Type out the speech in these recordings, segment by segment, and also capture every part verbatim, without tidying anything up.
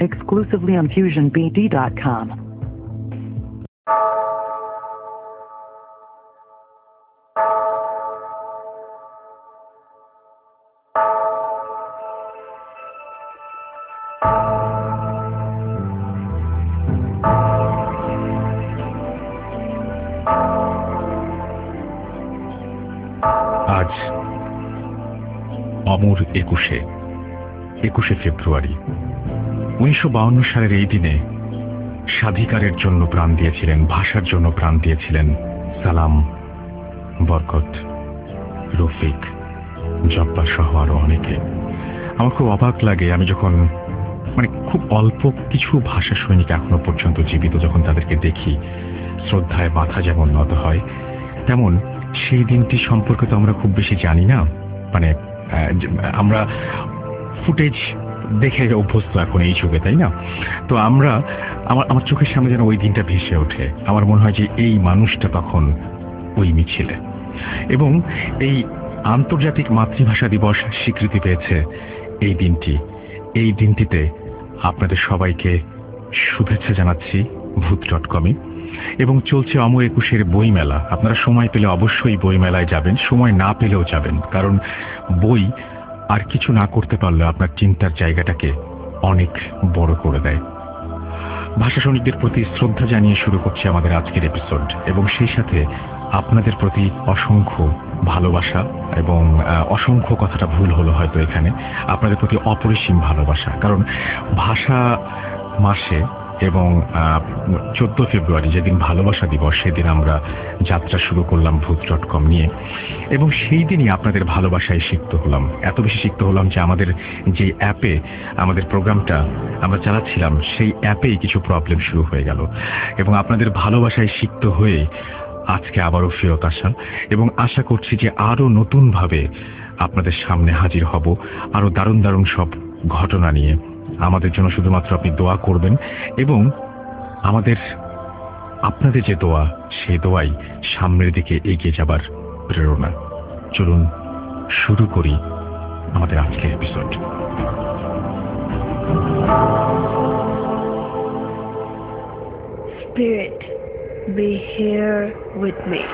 exclusively on fusion b d dot com. আজ অমর একুশে একুশে ফেব্রুয়ারি উনিশশো বাউন্ন সালের এই দিনে স্বাধিকারের জন্য প্রাণ দিয়েছিলেন, ভাষার জন্য প্রাণ দিয়েছিলেন সালাম, বরকত, রফিক, জব্বার সহ আরো অনেকে। আমার খুব অবাক লাগে, আমি যখন মানে খুব অল্প কিছু ভাষা সৈনিক এখনো পর্যন্ত জীবিত, যখন তাদেরকে দেখি শ্রদ্ধায় মাথা যেমন নত হয়, তেমন সেই দিনটি সম্পর্কে তো আমরা খুব বেশি জানি না। মানে আমরা ফুটেজ দেখে অভ্যস্ত এখন এই যুগে, তাই না? তো আমরা আমার আমার চোখের সামনে যেন ওই দিনটা ভেসে ওঠে। আমার মনে হয় যে এই মানুষটা তখন ওই মিছিলে, এবং এই আন্তর্জাতিক মাতৃভাষা দিবস স্বীকৃতি পেয়েছে এই দিনটি। এই দিনটিতে আপনাদের সবাইকে শুভেচ্ছা জানাচ্ছি ভূত ডট কমে, এবং চলছে অমর একুশের বইমেলা। আপনারা সময় পেলে অবশ্যই বইমেলায় যাবেন, সময় না পেলেও যাবেন, কারণ বই আর কিছু না করতে পারলে আপনার চিন্তার জায়গাটাকে অনেক বড় করে দেয়। ভাষা সৈনিকদের প্রতি শ্রদ্ধা জানিয়ে শুরু করছে আমাদের আজকের এপিসোড, এবং সেই সাথে আপনাদের প্রতি অসংখ্য ভালোবাসা, এবং অসংখ্য কথাটা ভুল হলো হয়তো এখানে, আপনাদের প্রতি অপরিসীম ভালোবাসা। কারণ ভাষা মাসে এবং চোদ্দ ফেব্রুয়ারি যেদিন ভালোবাসা দিবস, সেদিন আমরা যাত্রা শুরু করলাম ভূত ডট কম নিয়ে, এবং সেই দিনই আপনাদের ভালোবাসায় সিক্ত হলাম। এত বেশি সিক্ত হলাম যে আমাদের যে অ্যাপে আমাদের প্রোগ্রামটা আমরা চালাচ্ছিলাম, সেই অ্যাপেই কিছু প্রবলেম শুরু হয়ে গেল, এবং আপনাদের ভালোবাসায় সিক্ত হয়ে আজকে আবারও ফেরত আসা, এবং আশা করছি যে আরো নতুনভাবে আপনাদের সামনে হাজির হব আরো দারুণ দারুণ সব ঘটনা নিয়ে। আমাদের জন্য শুধুমাত্র আপনি দোয়া করবেন, এবং আমাদের আপনাদের যে দোয়া, সেই দোয়াই সামনের দিকে এগিয়ে যাবার প্রেরণা। চলুন শুরু করি আমাদের আজকের episode. Spirit, be here with me.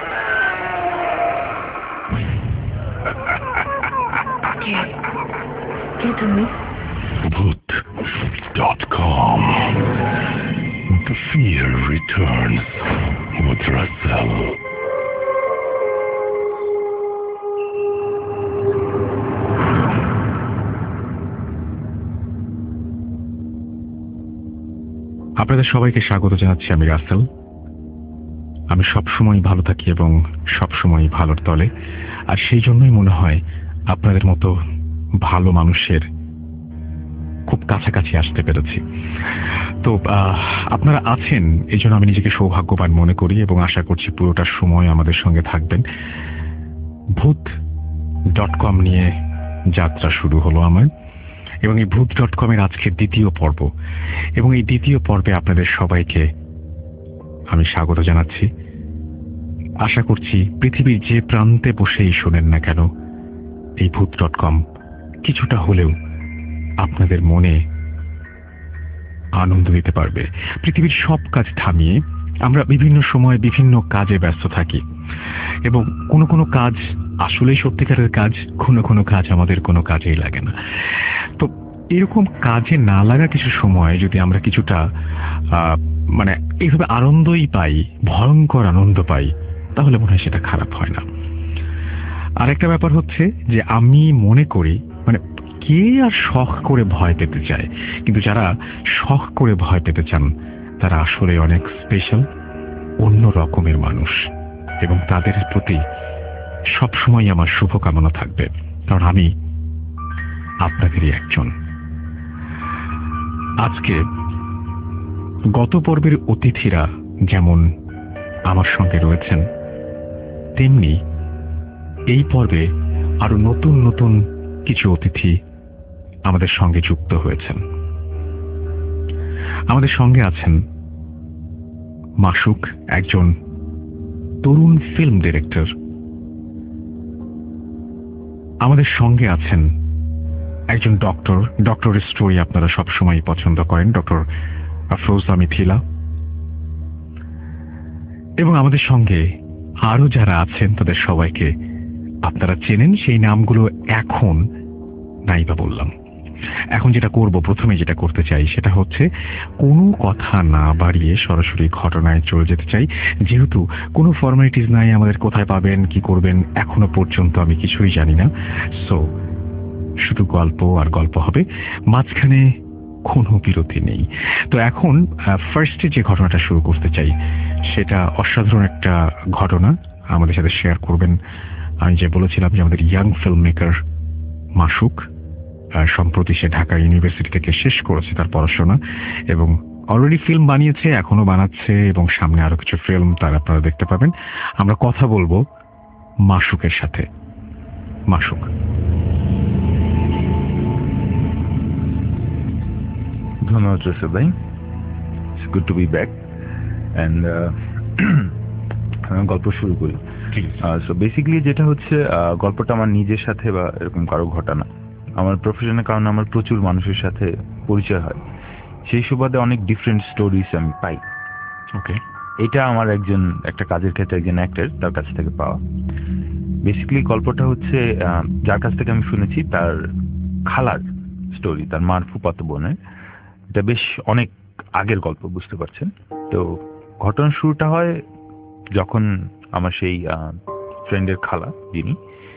Get, get to me. Bhoot dot com. The fear returns with Russell. আপনাদের সবাইকে স্বাগত জানাচ্ছি। আমি রাসেল। আমি সবসময় ভালো থাকি এবং সবসময় ভালোর তলে, আর সেই জন্যই মনে হয় আপনাদের মতো ভালো মানুষের খুব কাছাকাছি আসতে পেরেছি। তো আপনারা আছেন, এই জন্য আমি নিজেকে সৌভাগ্যবান মনে করি, এবং আশা করছি পুরোটা সময় আমাদের সঙ্গে থাকবেন। ভূত ডট কম নিয়ে যাত্রা শুরু হলো আমার, এবং এই ভূত ডট কমের আজকের দ্বিতীয় পর্ব, এবং এই দ্বিতীয় পর্বে আপনাদের সবাইকে আমি স্বাগত জানাচ্ছি। আশা করছি পৃথিবীর যে প্রান্তে বসেই শোনেন না কেন, এই ভূত ডট কম কিছুটা হলেও আপনাদের মনে আনন্দ দিতে পারবে। পৃথিবীর সব কাজ থামিয়ে আমরা বিভিন্ন সময় বিভিন্ন কাজে ব্যস্ত থাকি, এবং কোনো কোনো কাজ আসলেই সত্যিকারের কাজ, কোনো কোনো কাজ আমাদের কোনো কাজেই লাগে না। তো এরকম কাজে না লাগা কিছু সময় যদি আমরা কিছুটা মানে এইভাবে আনন্দই পাই, ভয়ঙ্কর আনন্দ পাই, তাহলে মনে হয় সেটা খারাপ হয় না। আরেকটা ব্যাপার হচ্ছে যে আমি মনে করি, মানে কে আর শখ করে ভয় পেতে চায়, কিন্তু যারা শখ করে ভয় পেতে চান তারা আসলে অনেক স্পেশাল, অন্য রকমের মানুষ, এবং তাদের প্রতি সবসময় আমার শুভকামনা থাকবে, কারণ আমি আপনাদেরই একজন। আজকে গত পর্বের অতিথিরা যেমন আমার সঙ্গে রয়েছেন, তেমনি এই পর্বে আরো নতুন নতুন কিছু অতিথি আমাদের সঙ্গে যুক্ত হয়েছেন। আমাদের সঙ্গে আছেন মাসুক, একজন তরুণ ফিল্ম ডিরেক্টর। আমাদের সঙ্গে আছেন একজন ডক্টর, ডক্টরের স্টোরি আপনারা সবসময় পছন্দ করেন, ডক্টর আফরোজা মিথিলা। এবং আমাদের সঙ্গে আরো যারা আছেন তাদের সবাইকে আপনারা চেনেন, সেই নামগুলো এখন নাই বা বললাম। এখন যেটা করব, প্রথমে যেটা করতে চাই সেটা হচ্ছে কোনো কথা না বাড়িয়ে সরাসরি ঘটনায় চলে যেতে চাই। যেহেতু কোনো ফর্মালিটিস নাই, আমাদের কোথায় পাবেন, কি করবেন এখনো পর্যন্ত আমি কিছুই জানি না। সো শুধু গল্প আর গল্প হবে, মাঝখানে কোনো বিরতি নেই। তো এখন ফার্স্টে যে ঘটনাটা শুরু করতে চাই সেটা অসাধারণ একটা ঘটনা আমাদের সাথে শেয়ার করবেন। আমি যে বলেছিলাম যে আমাদের ইয়াং ফিল্ম মেকার মাসুক, সম্প্রতি সে ঢাকা ইউনিভার্সিটি থেকে শেষ করেছে তার পড়াশোনা এবং অলরেডি ফিল্ম বানিয়েছে, এখনো বানাচ্ছে এবং সামনে আরো কিছু ফিল্ম তার আপনারা দেখতে পাবেন। আমরা কথা বলবো মাসুকের সাথে। মাসুক, ধন্যবাদ জোসেফ ভাই, it's good to be back. And গল্প শুরু করি। সো বেসিক্যালি যেটা হচ্ছে, গল্পটা আমার নিজের সাথে বা এরকম কারো ঘটনা। আমার প্রফেশনের কারণে আমার প্রচুর মানুষের সাথে পরিচয় হয়, সেই সুবাদে অনেক ডিফারেন্ট স্টোরিজ আমি পাই। ওকে, এটা আমার একজন একটা কাজের ক্ষেত্রে একজন অ্যাক্টর, তার কাছ থেকে পাওয়া। বেসিক্যালি গল্পটা হচ্ছে যার কাছ থেকে আমি শুনেছি তার খালার স্টোরি, তার মার ফুফাতো বোনের। এটা বেশ অনেক আগের গল্প, বুঝতে পারছেন। তো ঘটনার শুরুটা হয় যখন আমার সেই ফ্রেন্ডের খালা, যিনি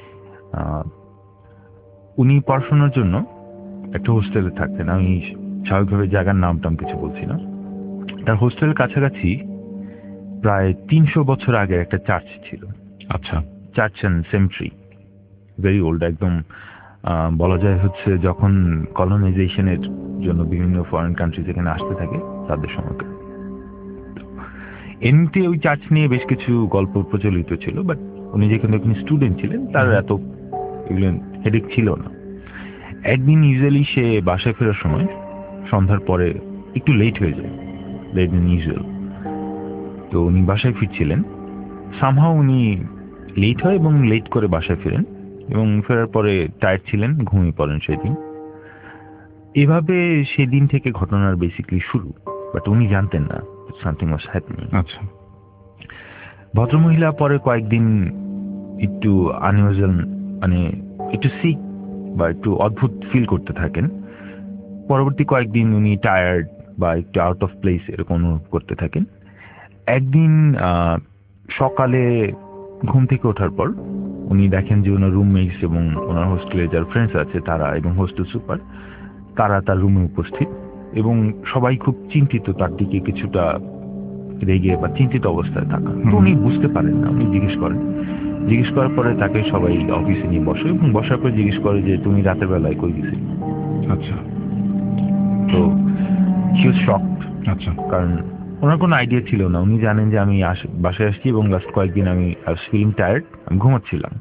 উনি পড়াশোনার জন্য একটা হোস্টেলে থাকতেন। আমি স্বাভাবিকভাবে জায়গার নাম টাম কিছু বলছি না। তার হোস্টেলের কাছাকাছি প্রায় তিনশো বছর আগে একটা চার্চ ছিল। আচ্ছা, church and cemetery, very old একদম। বলা যায় হচ্ছে যখন কলোনাইজেশনের জন্য বিভিন্ন ফরেন কান্ট্রিজ এখানে আসতে থাকে তাদের সময়কে। এমনিতে ওই চার্চ নিয়ে বেশ কিছু গল্প প্রচলিত ছিল, বাট উনি যেখানে ওখানে স্টুডেন্ট ছিলেন তার এত এগুলো হেডেক ছিল না। একদিন ইউজুয়ালি সে বাসায় ফেরার সময় সন্ধ্যার পরে একটু লেট হয়ে যায়, লেট দেন ইউজুয়াল। তো উনি বাসায় ফিরছিলেন, সামহাও উনি লেট হয় এবং লেট করে বাসায় ফেরেন এবং ফেরার পরে টায়ার্ড ছিলেন, ঘুমিয়ে পড়েন সেদিন। এভাবে সেদিন থেকে ঘটনার বেসিক্যালি শুরু, বাট উনি জানতেন না সামথিং ওয়াজ হ্যাপেনিং। আচ্ছা, ভদ্রমহিলা পরে কয়েকদিন একটু আনইউজুয়াল, মানে একটু সিক বা একটু অদ্ভুত ফিল করতে থাকেন। পরবর্তী কয়েকদিন উনি টায়ার্ড বা একটু আউট অফ প্লেস এরকম অনুভব করতে থাকেন। একদিন সকালে ঘুম থেকে ওঠার পর উনি দেখেন যে ওনার রুমমেটস এবং ওনার হোস্টেলে যার ফ্রেন্ডস আছে তারা এবং হোস্টেল সুপার তারা তার রুমে উপস্থিত এবং সবাই খুব চিন্তিত, তার দিকে কিছুটা রেগে বা চিন্তিত অবস্থায় থাকা। তো উনি বুঝতে পারেন না, উনি জিজ্ঞেস করেন। জিজ্ঞেস করার পরে তাকে সবাই অফিসে নিয়ে বসে এবং বসার পরে জিজ্ঞেস করে যে তুমি রাতের বেলায় কই গেছিলে। আচ্ছা, তো হি ওয়াজ শকড। আচ্ছা, কারণ ওনার কোনো আইডিয়া ছিল না। উনি জানেন যে আমি বাসায় আসছি এবং লাস্ট কয়েকদিন আমি ফিলিং টায়ার্ড, আমি ঘুমাচ্ছিলাম।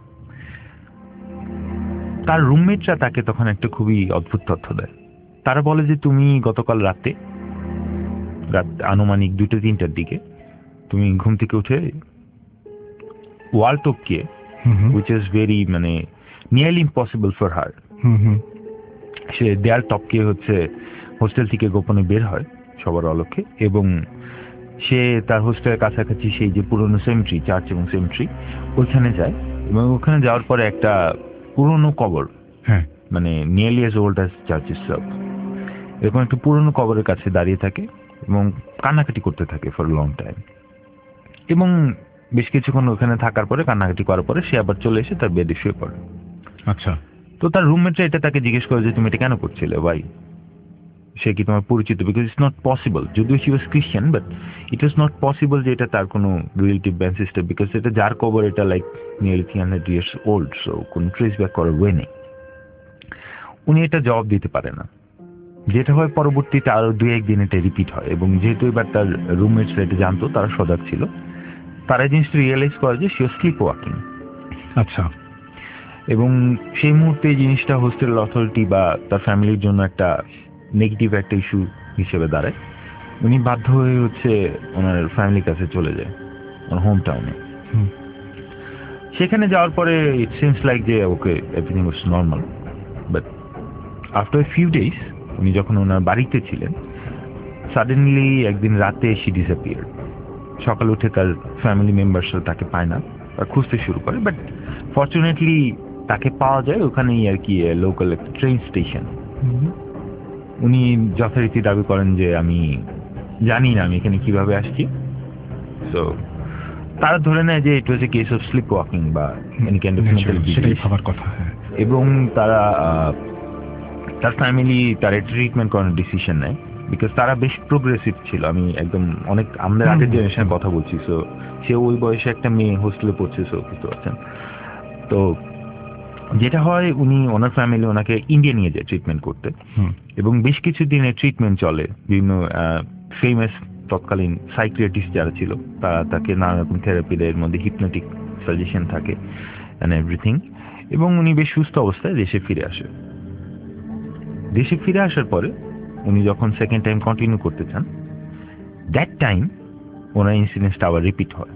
তার রুমমেটরা তাকে তখন একটা খুবই অদ্ভুত তথ্য দেয়। তারা বলে যে তুমি গতকাল রাতে রাত আনুমানিক দুটো তিনটার দিকে তুমি ঘুম থেকে উঠে ওয়াল টপকে, উইচ ইজ ভেরি মানে নিয়ারলি ইম্পসিবল ফর হার, সে দেয়াল টপকে হচ্ছে হোস্টেল থেকে গোপনে বের হয় সবার অলক্ষ্যে এবং সে তার হোস্টেলের কাছাকাছি সেই যে পুরনো সেমেট্রি, চার্চ এবং সেমেট্রি, ওইখানে যায় এবং ওখানে যাওয়ার পরে একটা পুরনো কবর, হ্যাঁ, মানে nearly as old as church itself, এরকম একটা পুরনো কবরের কাছে দাঁড়িয়ে থাকে এবং কান্নাকাটি করতে থাকে ফর লং টাইম। এবং বেশ কিছুক্ষণ ওখানে থাকার পরে, কান্নাকাটি করার পরে সে আবার চলে এসে তার বেডে শুয়ে পড়ে। আচ্ছা, তো তার রুমমেটরা এটা তাকে জিজ্ঞেস করে যে তুমি এটা কেন করছিলে ভাই, সে কি তোমার পরিচিত? বিকজ ইটস নট পসিবল, যদিও she was Christian, but it was not possible যে এটা তার কোনো রিলেটিভ ব্যান্ড সিস্টেম, বিকজ এটা যার কবর, এটা like nearly three hundred years old, so কোনো ট্রেস ব্যাক করার ওয়ে নেই। উনি এটা জবাব দিতে পারে না। যেটা হয় পরবর্তীতে আরো দুই একদিন এটা রিপিট হয় এবং যেহেতু এবার তার রুমমেটসরা এটা জানতো, তারা সজাগ ছিল, তারা জিনিসটা রিয়েলাইজ করে যে সি ওয়াজ স্লিপ ওয়াকিং। আচ্ছা, এবং সেই মুহূর্তে এই জিনিসটা হোস্টেল অথরিটি বা তার ফ্যামিলির জন্য একটা নেগেটিভ একটা ইস্যু হিসেবে দাঁড়ায়। উনি বাধ্য হয়ে হচ্ছে ওনার ফ্যামিলির কাছে চলে যায়, ওনার হোম টাউনে। সেখানে যাওয়ার পরে ইট সিমস লাইক যে okay everything was normal, but after few days উনি যখন ওনার বাড়িতে ছিলেন, সাডেনলি একদিন রাতে শি ডিসঅ্যাপিয়ার্ড। সকালে উঠে তার ফ্যামিলি মেম্বার্সরা তাকে পায় না, আর খুঁজতে শুরু করে। বাট ফর্চুনেটলি তাকে পাওয়া যায় ওখানেই আর কি, লোকাল একটা ট্রেন স্টেশন। উনি যথারীতি দাবি করেন যে আমি জানি না আমি এখানে কিভাবে আসছি। সো তারা ধরে নেয় যে it was a case of sleep walking বা এনি কাইন্ড অফ মেন্টাল সেটাই ভাবার কথা। হ্যাঁ, এবং তারা তার ফ্যামিলি তার ট্রিটমেন্ট করানোর ডিসিশন নেয়, বিকজ তারা বেশ প্রোগ্রেসিভ ছিল। আমি একদম অনেক আমাদের আগের জেনারেশনের কথা বলছি। সো সে ওই বয়সে একটা মেয়ে হোস্টেলে পড়ছে, সো বুঝতে পারছেন। তো যেটা হয়, উনি ওনার ফ্যামিলি ওনাকে ইন্ডিয়া নিয়ে যায় ট্রিটমেন্ট করতে, এবং বেশ কিছু দিনের ট্রিটমেন্ট চলে। বিভিন্ন ফেমাস তৎকালীন সাইকিয়াট্রিস্ট যারা ছিল তারা তাকে নানা রকম থেরাপি দেয়, এর মধ্যে হিপনোটিক সাজেশন থাকে অ্যান্ড এভরিথিং। এবং উনি বেশ সুস্থ অবস্থায় দেশে ফিরে আসে। দেশে ফিরে আসার পরে উনি যখন সেকেন্ড টাইম কন্টিনিউ করতে চান, দ্যাট টাইম ওনার ইনসিডেন্টটা আবার রিপিট হয়।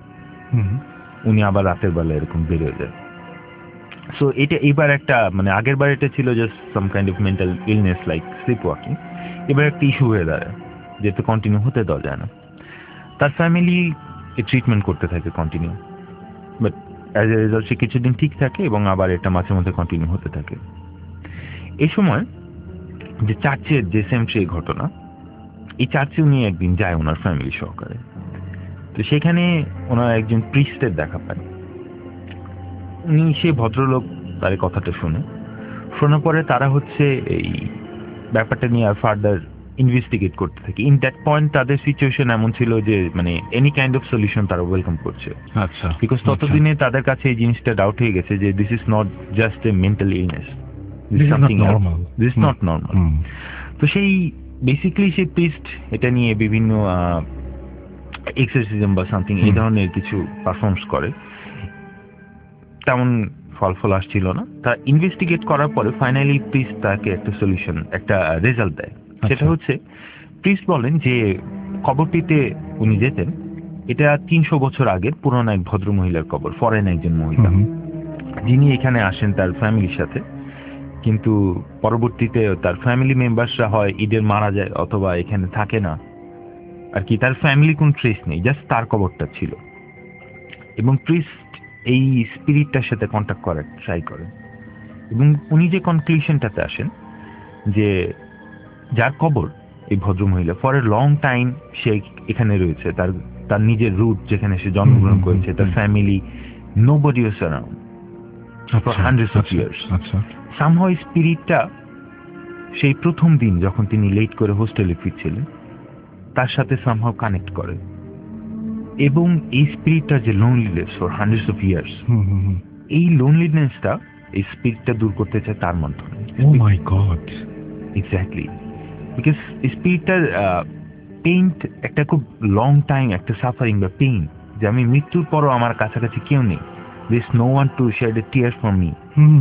উনি আবার রাতের বেলা এরকম বেরোয় যায়। সো এটা এবার একটা মানে আগের বার এটা ছিল just some kind of mental illness like sleep walking, এবার একটা ইস্যু হয়ে দাঁড়ায় যেটা কন্টিনিউ হতে দেওয়া যায় না। তার ফ্যামিলি ট্রিটমেন্ট করতে থাকে continue, but as a result সে কিছুদিন ঠিক থাকে এবং আবার এটা মাঝে মধ্যে কন্টিনিউ হতে থাকে। এই সময় যে চার্চের যে সেমট্রি ঘটনা, এই চার্চে উনি একদিন যায় ওনার ফ্যামিলি সহকারে। তো সেখানে ওনার একজন প্রিস্টের দেখা পায়। উনি সেই ভদ্রলোক তার কথাটা শুনে শোনার পরে তারা হচ্ছে এই ব্যাপারটা নিয়ে আর ফার্দার ইনভেস্টিগেট করতে থাকে। ইন দ্যাট পয়েন্ট তাদের সিচুয়েশন এমন ছিল যে মানে এনি কাইন্ড অফ সলিউশন তারা ওয়েলকাম করছে। আচ্ছা, বিকজ ততদিনে তাদের কাছে এই জিনিসটা ডাউট হয়ে গেছে যে this is not just a mental illness, this is normal, this not normal. তো সেই বেসিক্যালি সেই প্রিস্ট এটা নিয়ে বিভিন্ন এক্সারসাইজম বা সামথিং এই ধরনের কিছু পারফর্মস করে, তেমন ফল ফল আসছিল না। তা ইনভেস্টিগেট করার পরে ফাইনালি প্রিস্ট তাকে একটা সলিউশন, একটা রেজাল্ট দেয়। সেটা হচ্ছে প্রিস্ট বলেন যে কবরটিতে উনি যেতেন, এটা তিনশো বছর আগের পুরনো এক ভদ্র মহিলার কবর, ফরেন একজন মহিলা, যিনি এখানে আসেন তার ফ্যামিলির সাথে। কিন্তু পরবর্তীতে তার ফ্যামিলি মেম্বার্সরা হয় ঈদের মারা যায় অথবা এখানে থাকে না আর কি, তার ফ্যামিলি কোন ট্রেস নেই, জাস্ট তার কবরটা ছিল। এবং প্রিস্ট এই স্পিরিটটার সাথে কন্ট্যাক্ট করার ট্রাই করেন এবং উনি যে কনক্লুশনটাতে আসেন যে যার কবর এই ভদ্রমহিলা ফর এ লং টাইম সে এখানে রয়েছে, তার তার নিজের রুট যেখানে সে জন্মগ্রহণ করেছে, তার family, nobody was around for hundreds of years. Somehow স্পিরিটটা সেই প্রথম দিন যখন তিনি লেট করে হোস্টেলে ফিরছিলেন তার সাথে সামহাউ কানেক্ট করে, এবং এই স্পিরিটটা যে loneliness for hundreds of years, এই লোনলিনেসটা এই স্পিরিটটা দূর করতে চায় তার মাধ্যমে। Oh my God! Exactly, because স্পিরিটটার পেইন্ট একটা খুব লং টাইম একটা সাফারিং বা পেইন, যে আমি মৃত্যুর পরও আমার কাছাকাছি কেউ নেই, this no one to share a tear for me.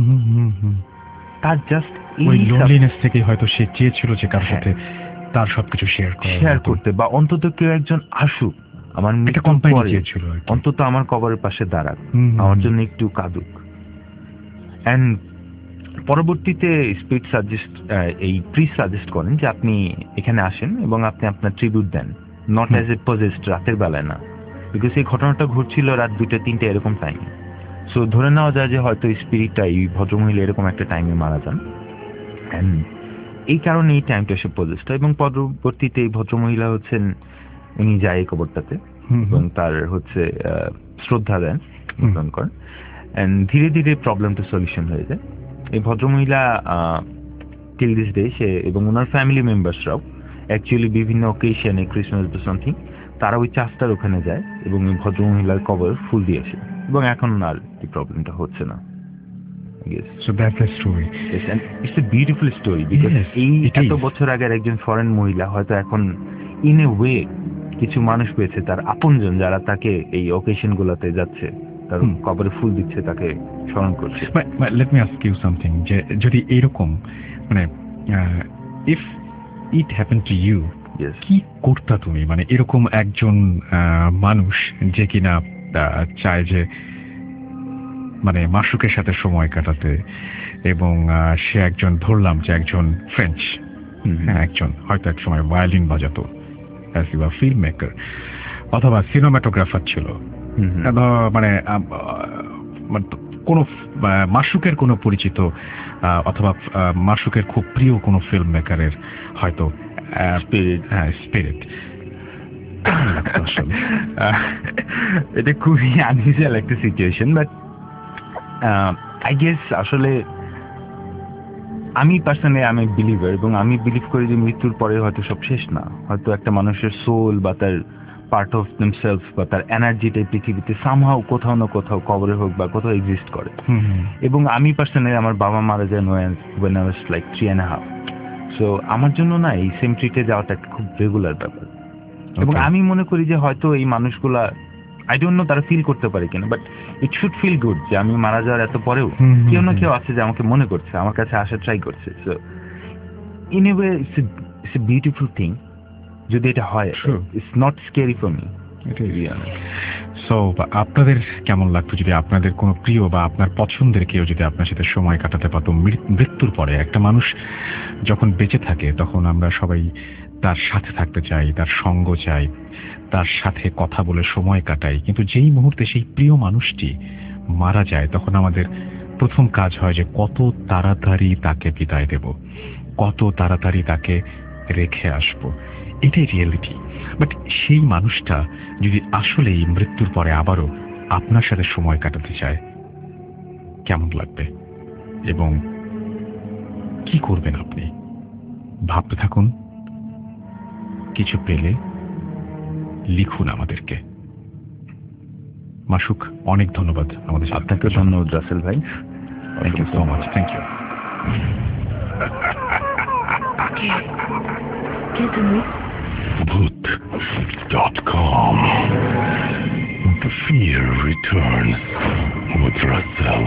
তার জাস্ট ওই লোনলিনেস থেকে হয়তো সে চেয়েছিল যে কার সাথে তার সবকিছু শেয়ার করে শেয়ার করতে, বা অন্তত কেউ একজন আসুক আমার চেয়েছিল, অন্তত আমার কবরের পাশে দাঁড়াক, আমার জন্য একটু কাঁদুক। এন্ড পরবর্তীতে স্পিরিট সাজেস্ট এই প্রিস্ট সাজেস্ট করেন যে আপনি এখানে আসেন এবং আপনি আপনার ট্রিবিউট দেন, নট অ্যাজ এ পজেসড, রাতের বেলায় না, বিকজ এই ঘটনাটা ঘটছিল রাত দুইটা তিনটা এরকম টাইমে। সো ধরে নেওয়া যায় যে হয়তো স্পিরিটটা এই ভদ্রমহিলা এরকম একটা টাইমে মারা যান, অ্যান্ড এই কারণে এই টাইমটা সে পজেসড হয়। এবং পরবর্তীতে এই ভদ্রমহিলা হচ্ছেন, উনি যায় এই কবরটাতে এবং তার হচ্ছে শ্রদ্ধা দেন, গ্রহণ করেন, অ্যান্ড ধীরে ধীরে প্রবলেমটা সলিউশন হয়ে যায়। এই ভদ্রমহিলা টিল দিস ডে সে এবং ওনার ফ্যামিলি মেম্বার্সরাও অ্যাকচুয়ালি বিভিন্ন অকেশনে, ক্রিসমাস বা সামথিং, তারা ওই চার্চটার ওখানে যায় এবং এই ভদ্রমহিলার কবর ফুল দিয়ে আসে, এবং এখন আর এই প্রবলেমটা হচ্ছে না। Yes. So that's the story. Yes, and it's a beautiful story because Yes, এই it এত is. বছর আগের একজন ফরেন মহিলা হয়তো এখন ইন এ ওয়ে কিছু মানুষ পেয়েছে, তার আপনজন যারা তাকে এই অকেশন গুলাতে যাচ্ছে, তার Hmm. কবরে ফুল দিচ্ছে, তাকে স্মরণ করছে। But, but let me ask you something, যে যদি এরকম মানে if it happened to you, Yes. কি করতা তুমি? মানে এরকম একজন আহ, মানুষ যে কিনা আহ, চায় যে মানে মাসুকের সাথে সময় কাটাতে, এবং সে একজন ধরলাম যে একজন ফ্রেঞ্চ, হ্যাঁ একজন হয়তো এক সময় ভায়োলিন বাজাতো, ফিল্ম মেকার অথবা সিনেমাটোগ্রাফার ছিল, মানে কোনো মাসুকের কোনো পরিচিত অথবা মাসুকের খুব প্রিয় কোনো ফিল্ম মেকারের হয়তো স্পিরিট, হ্যাঁ স্পিরিট। এটা খুবই আনইউজুয়াল একটা সিচুয়েশন, বাট আই গেস আসলে আমি পার্সোনালি আমি বিলিভার, এবং আমি বিলিভ করি যে মৃত্যুর পরে হয়তো সব শেষ না, হয়তো একটা মানুষের সোল বা তার পার্ট অফ দেমসেলফ বা তার এনার্জিটা পৃথিবীতে সামহাও কোথাও না কোথাও কবরে হোক বা কোথাও এক্সিস্ট করে। এবং আমি পার্সোনালি আমার বাবা মারা যায় when I was like three and a half, so আমার জন্য না এই সেমেট্রিতে যাওয়াটা খুব রেগুলার ব্যাপার। এবং আমি মনে করি যে হয়তো এই মানুষগুলা আই ডোন্ট নো তারা ফিল করতে পারে কিনা, but it should feel good যে আমি মারা যাওয়ার এত পরেও কেউ না কেউ আছে যে আমাকে মনে করছে, আমার কাছে আসা ট্রাই করছে। So in a way it's it's a beautiful thing যদি এটা হয়। It's not scary for me. So আপনাদের কেমন লাগতো যদি আপনাদের কোনো প্রিয় বা আপনার পছন্দের কেউ যদি আপনার সাথে সময় কাটাতে পারতো মৃত্যুর পরে? একটা মানুষ যখন বেঁচে থাকে তখন আমরা সবাই তার সাথে থাকতে চাই, তার সঙ্গ চাই, তার সাথে কথা বলে সময় কাটাই, কিন্তু যেই মুহূর্তে সেই প্রিয় মানুষটি মারা যায় তখন আমাদের প্রথম কাজ হয় যে কত তাড়াতাড়ি তাকে বিদায় দেব, কত তাড়াতাড়ি তাকে রেখে আসব। এটাই রিয়েলিটি। বাট সেই মানুষটা যদি আসলেই মৃত্যুর পরে আবারও আপনার সাথে সময় কাটাতে চায়, কেমন লাগবে এবং কি করবেন আপনি? ভাবতে থাকুন, কিছু পেলে লিখুন আমাদেরকে। মাসুক, অনেক ধন্যবাদ আমাদের। আপনাকে ধন্যবাদ রাসেল ভাই। Thank you so much. Thank you. Bhoot dot com The fear returns with Russell.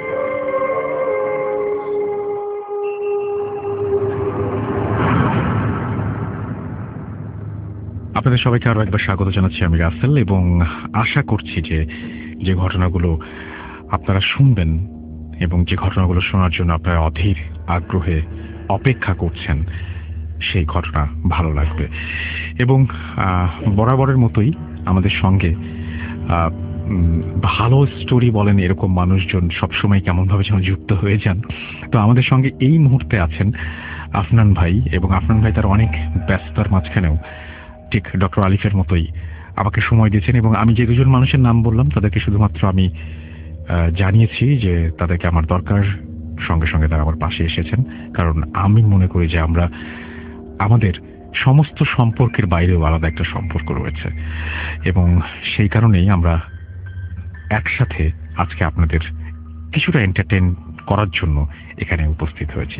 আপনাদের সবাইকে আরো একবার স্বাগত জানাচ্ছি। আমি রাসেল, এবং আশা করছি যে যে ঘটনাগুলো আপনারা শুনবেন এবং যে ঘটনাগুলো শোনার জন্য আপনারা অধীর আগ্রহে অপেক্ষা করছেন, সেই ঘটনা ভালো লাগবে। এবং বরাবরের মতোই আমাদের সঙ্গে ভালো স্টোরি বলেন এরকম মানুষজন সবসময় কেমনভাবে যেন যুক্ত হয়ে যান। তো আমাদের সঙ্গে এই মুহূর্তে আছেন আফনান ভাই, এবং আফনান ভাই তার অনেক ব্যস্ততার মাঝখানেও ঠিক ডক্টর আলিফের মতোই আমাকে সময় দিয়েছেন। এবং আমি যে দুজন মানুষের নাম বললাম তাদেরকে শুধুমাত্র আমি জানিয়েছি যে তাদেরকে আমার দরকার, সঙ্গে সঙ্গে তারা আমার পাশে এসেছেন। কারণ আমি মনে করি যে আমরা আমাদের সমস্ত সম্পর্কের বাইরেও আলাদা একটা সম্পর্ক রয়েছে, এবং সেই কারণেই আমরা একসাথে আজকে আপনাদের কিছুটা এন্টারটেইন করার জন্য এখানে উপস্থিত হয়েছি।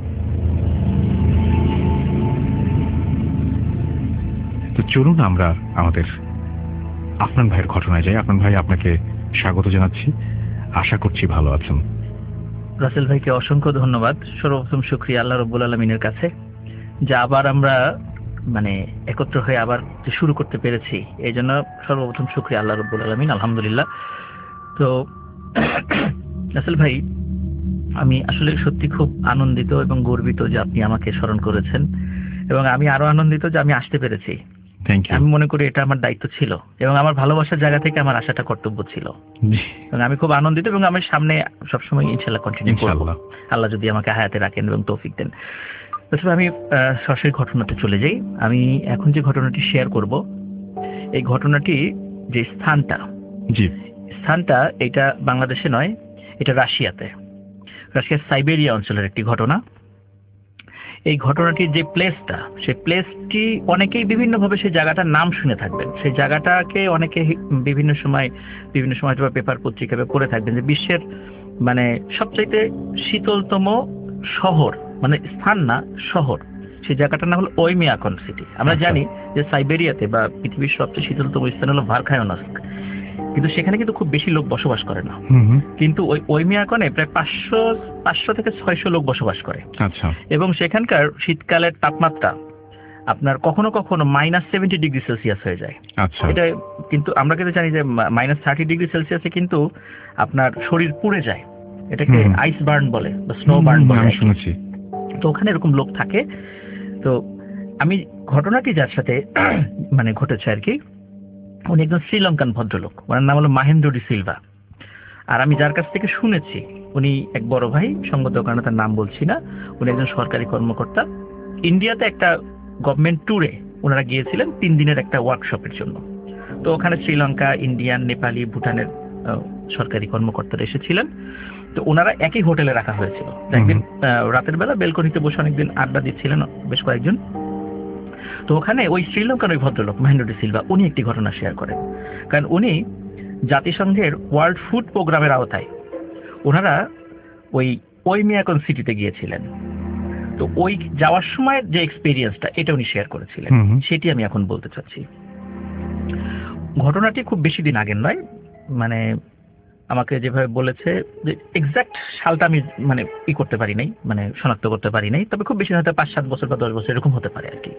তো চলুন আমরা আমাদের আফনান ভাইয়ের ঘটনায় যাই। আফনান ভাই, আপনাকে স্বাগত জানাচ্ছি, আশা করছি ভালো আছেন। রাসেল ভাইকে অসংখ্য ধন্যবাদ। সর্বপ্রথম শুকরিয়া আল্লাহ রাব্বুল আলামিনের কাছে যে আবার আমরা মানে একত্র হয়ে আবার যে শুরু করতে পেরেছি, এই জন্য সর্বপ্রথম শুকরিয়া আল্লাহ রাব্বুল আলামিন, আলহামদুলিল্লাহ। তো রাসেল ভাই, আমি আসলে সত্যি খুব আনন্দিত এবং গর্বিত যে আপনি আমাকে স্মরণ করেছেন, এবং আমি আরো আনন্দিত যে আমি আসতে পেরেছি। আমি মনে করি এটা আমার দায়িত্ব ছিল, এবং আমার ভালোবাসার জায়গা থেকে আমার আসাটা কর্তব্য ছিল, এবং আমি খুব আনন্দিত, এবং আমার সামনে সবসময় ইনশাআল্লাহ কন্টিনিউ করব, আল্লাহ যদি আমাকে হায়াতে রাখেন এবং তৌফিক দেন। তবে আমি সরাসরি ঘটনাতে চলে যাই। আমি এখন যে ঘটনাটি শেয়ার করব, এই ঘটনাটি যে স্থানটা, জি স্থানটা এটা বাংলাদেশে নয়, এটা রাশিয়াতে, রাশিয়ার সাইবেরিয়া অঞ্চলের একটি ঘটনা। এই ঘটনাটির যে প্লেসটা, সেই প্লেসটি অনেকেই বিভিন্নভাবে সেই জায়গাটার নাম শুনে থাকবেন। সেই জায়গাটাকে অনেকে বিভিন্ন সময় বিভিন্ন সময় পেপার পত্রিকায় পড়ে থাকবেন যে বিশ্বের মানে সবচাইতে শীতলতম শহর, মানে স্থান না শহর, সেই জায়গাটার নাম হলো ওইমিয়াকন সিটি। আমরা জানি যে সাইবেরিয়াতে বা পৃথিবীর সবচেয়ে শীতলতম স্থান হলো ভারখায়োনস্ক, কিন্তু সেখানে কিন্তু খুব বেশি লোক বসবাস করে না। কিন্তু ওই ওইমিয়াকনে প্রায় পাঁচশো পাঁচশো থেকে ছয়শো লোক বসবাস করে। আচ্ছা। এবং সেখানকার শীতকালের তাপমাত্রা আপনার কখনো কখনো মাইনাস সেভেন্টি ডিগ্রি সেলসিয়াস হয়ে যায়। আচ্ছা। এটা কিন্তু আমরা কিন্তু জানি যে মাইনাস থার্টি ডিগ্রি সেলসিয়াসে কিন্তু আপনার শরীর পুড়ে যায়, এটাকে হুম। আইস বার্ন বলে বা স্নো বার্ন বলে আমি আর কি। শুনেছি। তো ওখানে এরকম লোক থাকে। তো আমি ঘটনাটি যার সাথে মানে ঘটেছে আর কি, উনি একজন শ্রীলঙ্কান ভদ্রলোক, ওনার নাম হলো মাহেন্দ্র ডি সিলভা। আর আমি যার কাছ থেকে শুনেছি, উনি এক বড় ভাই, সঙ্গত কারণে তার নাম বলছি না, উনি একজন সরকারি কর্মকর্তা। ইন্ডিয়াতে একটা গভর্নমেন্ট ট্যুরে ওনারা গিয়েছিলেন তিন দিনের একটা ওয়ার্কশপের জন্য। তো ওখানে শ্রীলঙ্কা, ইন্ডিয়ান, নেপালি, ভুটানের আহ, সরকারি কর্মকর্তারা এসেছিলেন। তো ওনারা একই হোটেলে রাখা হয়েছিল। তো একদিন আহ, রাতের বেলা বেলকনিতে বসে অনেকদিন আড্ডা দিচ্ছিলেন বেশ কয়েকজন। তো ওখানে ওই শ্রীলঙ্কার ওই ভদ্রলোক মাহেন্দ্র ডি সিলভা উনি একটি ঘটনা শেয়ার করেন। কারণ উনি জাতিসংঘের ওয়ার্ল্ড ফুড প্রোগ্রামের আওতায় ওনারা ওই ওইমিয়াকন সিটিতে গিয়েছিলেন। তো ওই যাওয়ার সময় যে এক্সপেরিয়েন্সটা এটা উনি শেয়ার করেছিলেন, হুম হুম। সেটি আমি এখন বলতে চাচ্ছি। ঘটনাটি খুব বেশি দিন আগের নয়, মানে আমাকে যেভাবে বলেছে যে এক্সাক্ট সালটা আমি মানে ই করতে পারি নাই, মানে শনাক্ত করতে পারি নাই, তবে খুব বেশি হয়তো পাঁচ সাত বছর বা দশ বছর এরকম হতে পারে আর কি।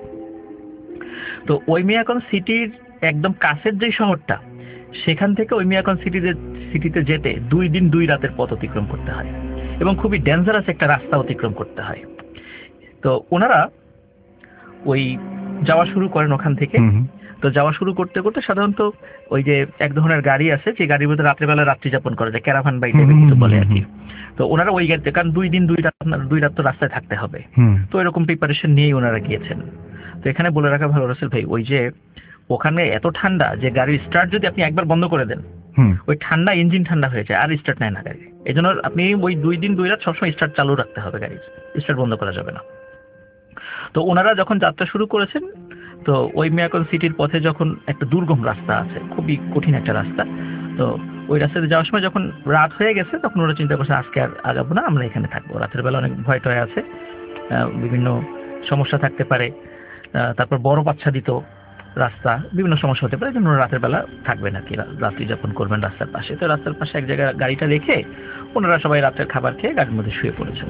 তো ওইমিয়াকন সিটির একদম কাছের যে শহরটা, সেখান থেকে ওইমিয়াকন সিটিতে সিটিতে যেতে দুই দিন দুই রাতের পথ অতিক্রম করতে হয় এবং খুবই ডেঞ্জারাস একটা রাস্তা অতিক্রম করতে হয়। তো ওনারা ওই যাওয়া শুরু করেন ওখান থেকে। হুম হুম। তো যাওয়া শুরু করতে করতে সাধারণত ওই যে এক ধরনের গাড়ি আছে, যে গাড়ির মধ্যে রাত্রেবেলা রাত্রি যাপন করা যায়, ক্যারাভান বাই টাইপের কিছু বলে আর কি। তো ওনারা ওই গাড়িতে, কারণ দুই দিন দুই রাত দুই রাত তো রাস্তায় থাকতে হবে, হুম। তো এরকম প্রিপারেশন নিয়েই ওনারা গিয়েছেন। তো এখানে বলে রাখা ভালো রাসেল ভাই, ওই যে ওখানে এত ঠান্ডা যে গাড়ির স্টার্ট যদি আপনি একবার বন্ধ করে দেন, হুম। ওই ঠান্ডা ইঞ্জিন ঠান্ডা হয়ে যায় আর স্টার্ট নেয় না গাড়ি। এই জন্য আপনি ওই দুই দিন দুই রাত সবসময় স্টার্ট চালু রাখতে হবে, গাড়ির স্টার্ট বন্ধ করা যাবে না। তো ওনারা যখন যাত্রা শুরু করেছেন, তো ওই মিয়াকন সিটির পথে যখন একটা দুর্গম রাস্তা আছে, খুবই কঠিন একটা রাস্তা, তো ওই রাস্তাতে যাওয়ার সময় যখন রাত হয়ে গেছে, তখন ওরা চিন্তা করছে আজকে আর আগাবো না, আমরা এখানে থাকবো। রাতের বেলা অনেক ভয় টয় আছে, আহ, বিভিন্ন সমস্যা থাকতে পারে, আহ, তারপর বরফ আচ্ছাদিত রাস্তা, বিভিন্ন সমস্যা হতে পারে, এই জন্য ওরা রাতের বেলা থাকবেন আর কি, রা- রাত্রি যাপন করবেন রাস্তার পাশে। তো রাস্তার পাশে এক জায়গায় গাড়িটা রেখে ওনারা সবাই রাতের খাবার খেয়ে গাড়ির মধ্যে শুয়ে পড়েছেন।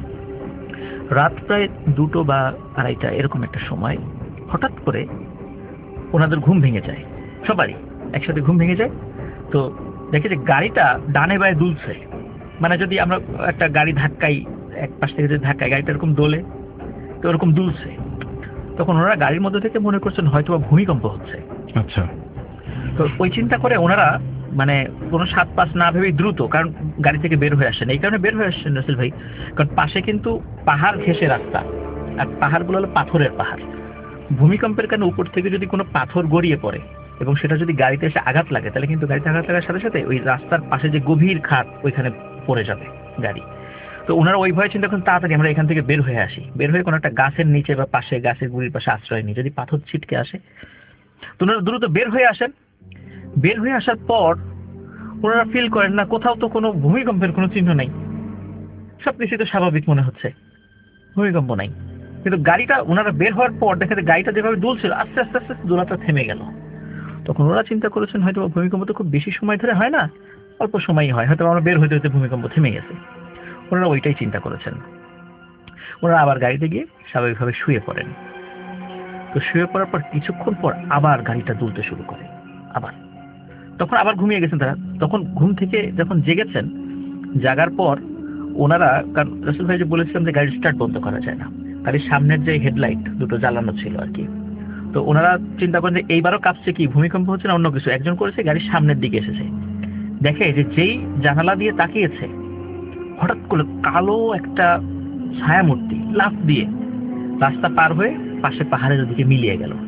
রাত প্রায় দুটো বা আড়াইটা এরকম একটা সময় হঠাৎ করে ওনাদের ঘুম ভেঙে যায়, সবারই একসাথে ঘুম ভেঙে যায়। তো দেখে যে গাড়িটা ডানে বায়ে দুলছে, মানে যদি আমরা একটা গাড়ি ধাক্কাই, এক পাশ থেকে যদি ধাক্কাই গাড়িটা এরকম দোলে, তো ওরকম দুলছে। তখন ওনারা গাড়ির মধ্যে থেকে মনে করছেন হয়তো বা ভূমিকম্প হচ্ছে। আচ্ছা। তো ওই চিন্তা করে ওনারা মানে কোনো সাত পাঁচ না ভেবেই দ্রুত, কারণ গাড়ি থেকে বের হয়ে আসেন, এই কারণে বের হয়ে আসছেন রাসেল ভাই, কারণ পাশে কিন্তু পাহাড় ঘেঁষে রাস্তা, আর পাহাড়গুলো হলো পাথরের পাহাড়। ভূমিকম্পের কারণে উপর থেকে যদি কোনো পাথর গড়িয়ে পড়ে এবং সেটা যদি গাড়িতে এসে আঘাত লাগে, তাহলে কিন্তু গাড়িতে আঘাত লাগার সাথে সাথে ওই রাস্তার পাশে যে গভীর খাত, ওইখানে পড়ে যাবে গাড়ি। তো ওনারা ওই ভয়ে চিন্তা করেন তাড়াতাড়ি আমরা এখান থেকে বের হয়ে আসি, বের হয়ে কোনো একটা গাছের নিচে বা পাশে, গাছের গুড়ির পাশে আশ্রয় নিই, যদি পাথর ছিটকে আসে। তো ওনারা দ্রুত বের হয়ে আসেন। বের হয়ে আসার পর ওনারা ফিল করেন না কোথাও তো কোনো ভূমিকম্পের কোনো চিহ্ন নেই, সবকিছু তো স্বাভাবিক মনে হচ্ছে, ভূমিকম্প নাই। কিন্তু গাড়িটা ওনারা বের হওয়ার পর দেখা যায় গাড়িটা যেভাবে দুলছিল, আস্তে আস্তে আস্তে দোলাটা থেমে গেল। তখন ওরা চিন্তা করেছেন হয়তো ভূমিকম্প তো খুব বেশি সময় ধরে হয় না, অল্প সময়ই হয়, হয়তো আমরা বের হইতে হইতে ভূমিকম্প থেমে গেছে। ওনারা ওইটাই চিন্তা করেছেন। ওনারা আবার গাড়িতে গিয়ে স্বাভাবিকভাবে শুয়ে পড়েন। তো শুয়ে পড়ার পর কিছুক্ষণ পর আবার গাড়িটা দুলতে শুরু করে, আবার। তখন আবার ঘুমিয়ে গেছেন তারা। তখন ঘুম থেকে যখন জেগেছেন, জাগার পর ওনারা, কারণ রাসেল ভাই যে বলেছিলাম যে গাড়ির স্টার্ট বন্ধ করা যায় না, গাড়ির সামনের যে হেডলাইট দুটো জ্বালানো ছিল আর কি। তো ওনারা চিন্তা করেন যে এইবারও কাঁপছে কি, ভূমিকম্প হচ্ছে না অন্য কিছু। একজন করেছে গাড়ির সামনের দিকে এসেছে, দেখে যে যেই জানালা দিয়ে তাকিয়েছে, হঠাৎ করে কালো একটা ছায়ামূর্তি লাফ দিয়ে রাস্তা পার হয়ে পাশে পাহাড়ের দিকে মিলিয়ে গেল।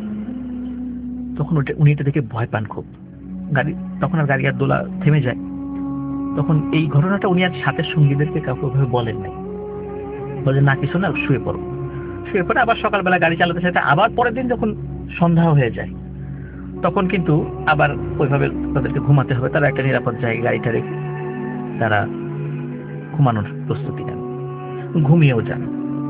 তখন ওটা উনি এটা দেখে ভয় পান খুব। গাড়ি তখন আর গাড়ি আর দোলা থেমে যায়। তখন এই ঘটনাটা উনি আর সাথে সঙ্গীদেরকে কাউকে ওইভাবে বলেন নাই, বলেন না কিছু না, শুয়ে পড়ো। শুয়ে পড়ে আবার সকালবেলা গাড়ি চালাতে চালাতে আবার পরের দিন যখন সন্ধ্যা হয়ে যায়, তখন কিন্তু আবার ওইভাবে তাদেরকে ঘুমাতে হবে। তারা একটা নিরাপদ জায়গায় গাড়িটা রেখে তারা ঘুমানোর প্রস্তুতি নেন, ঘুমিয়েও যান।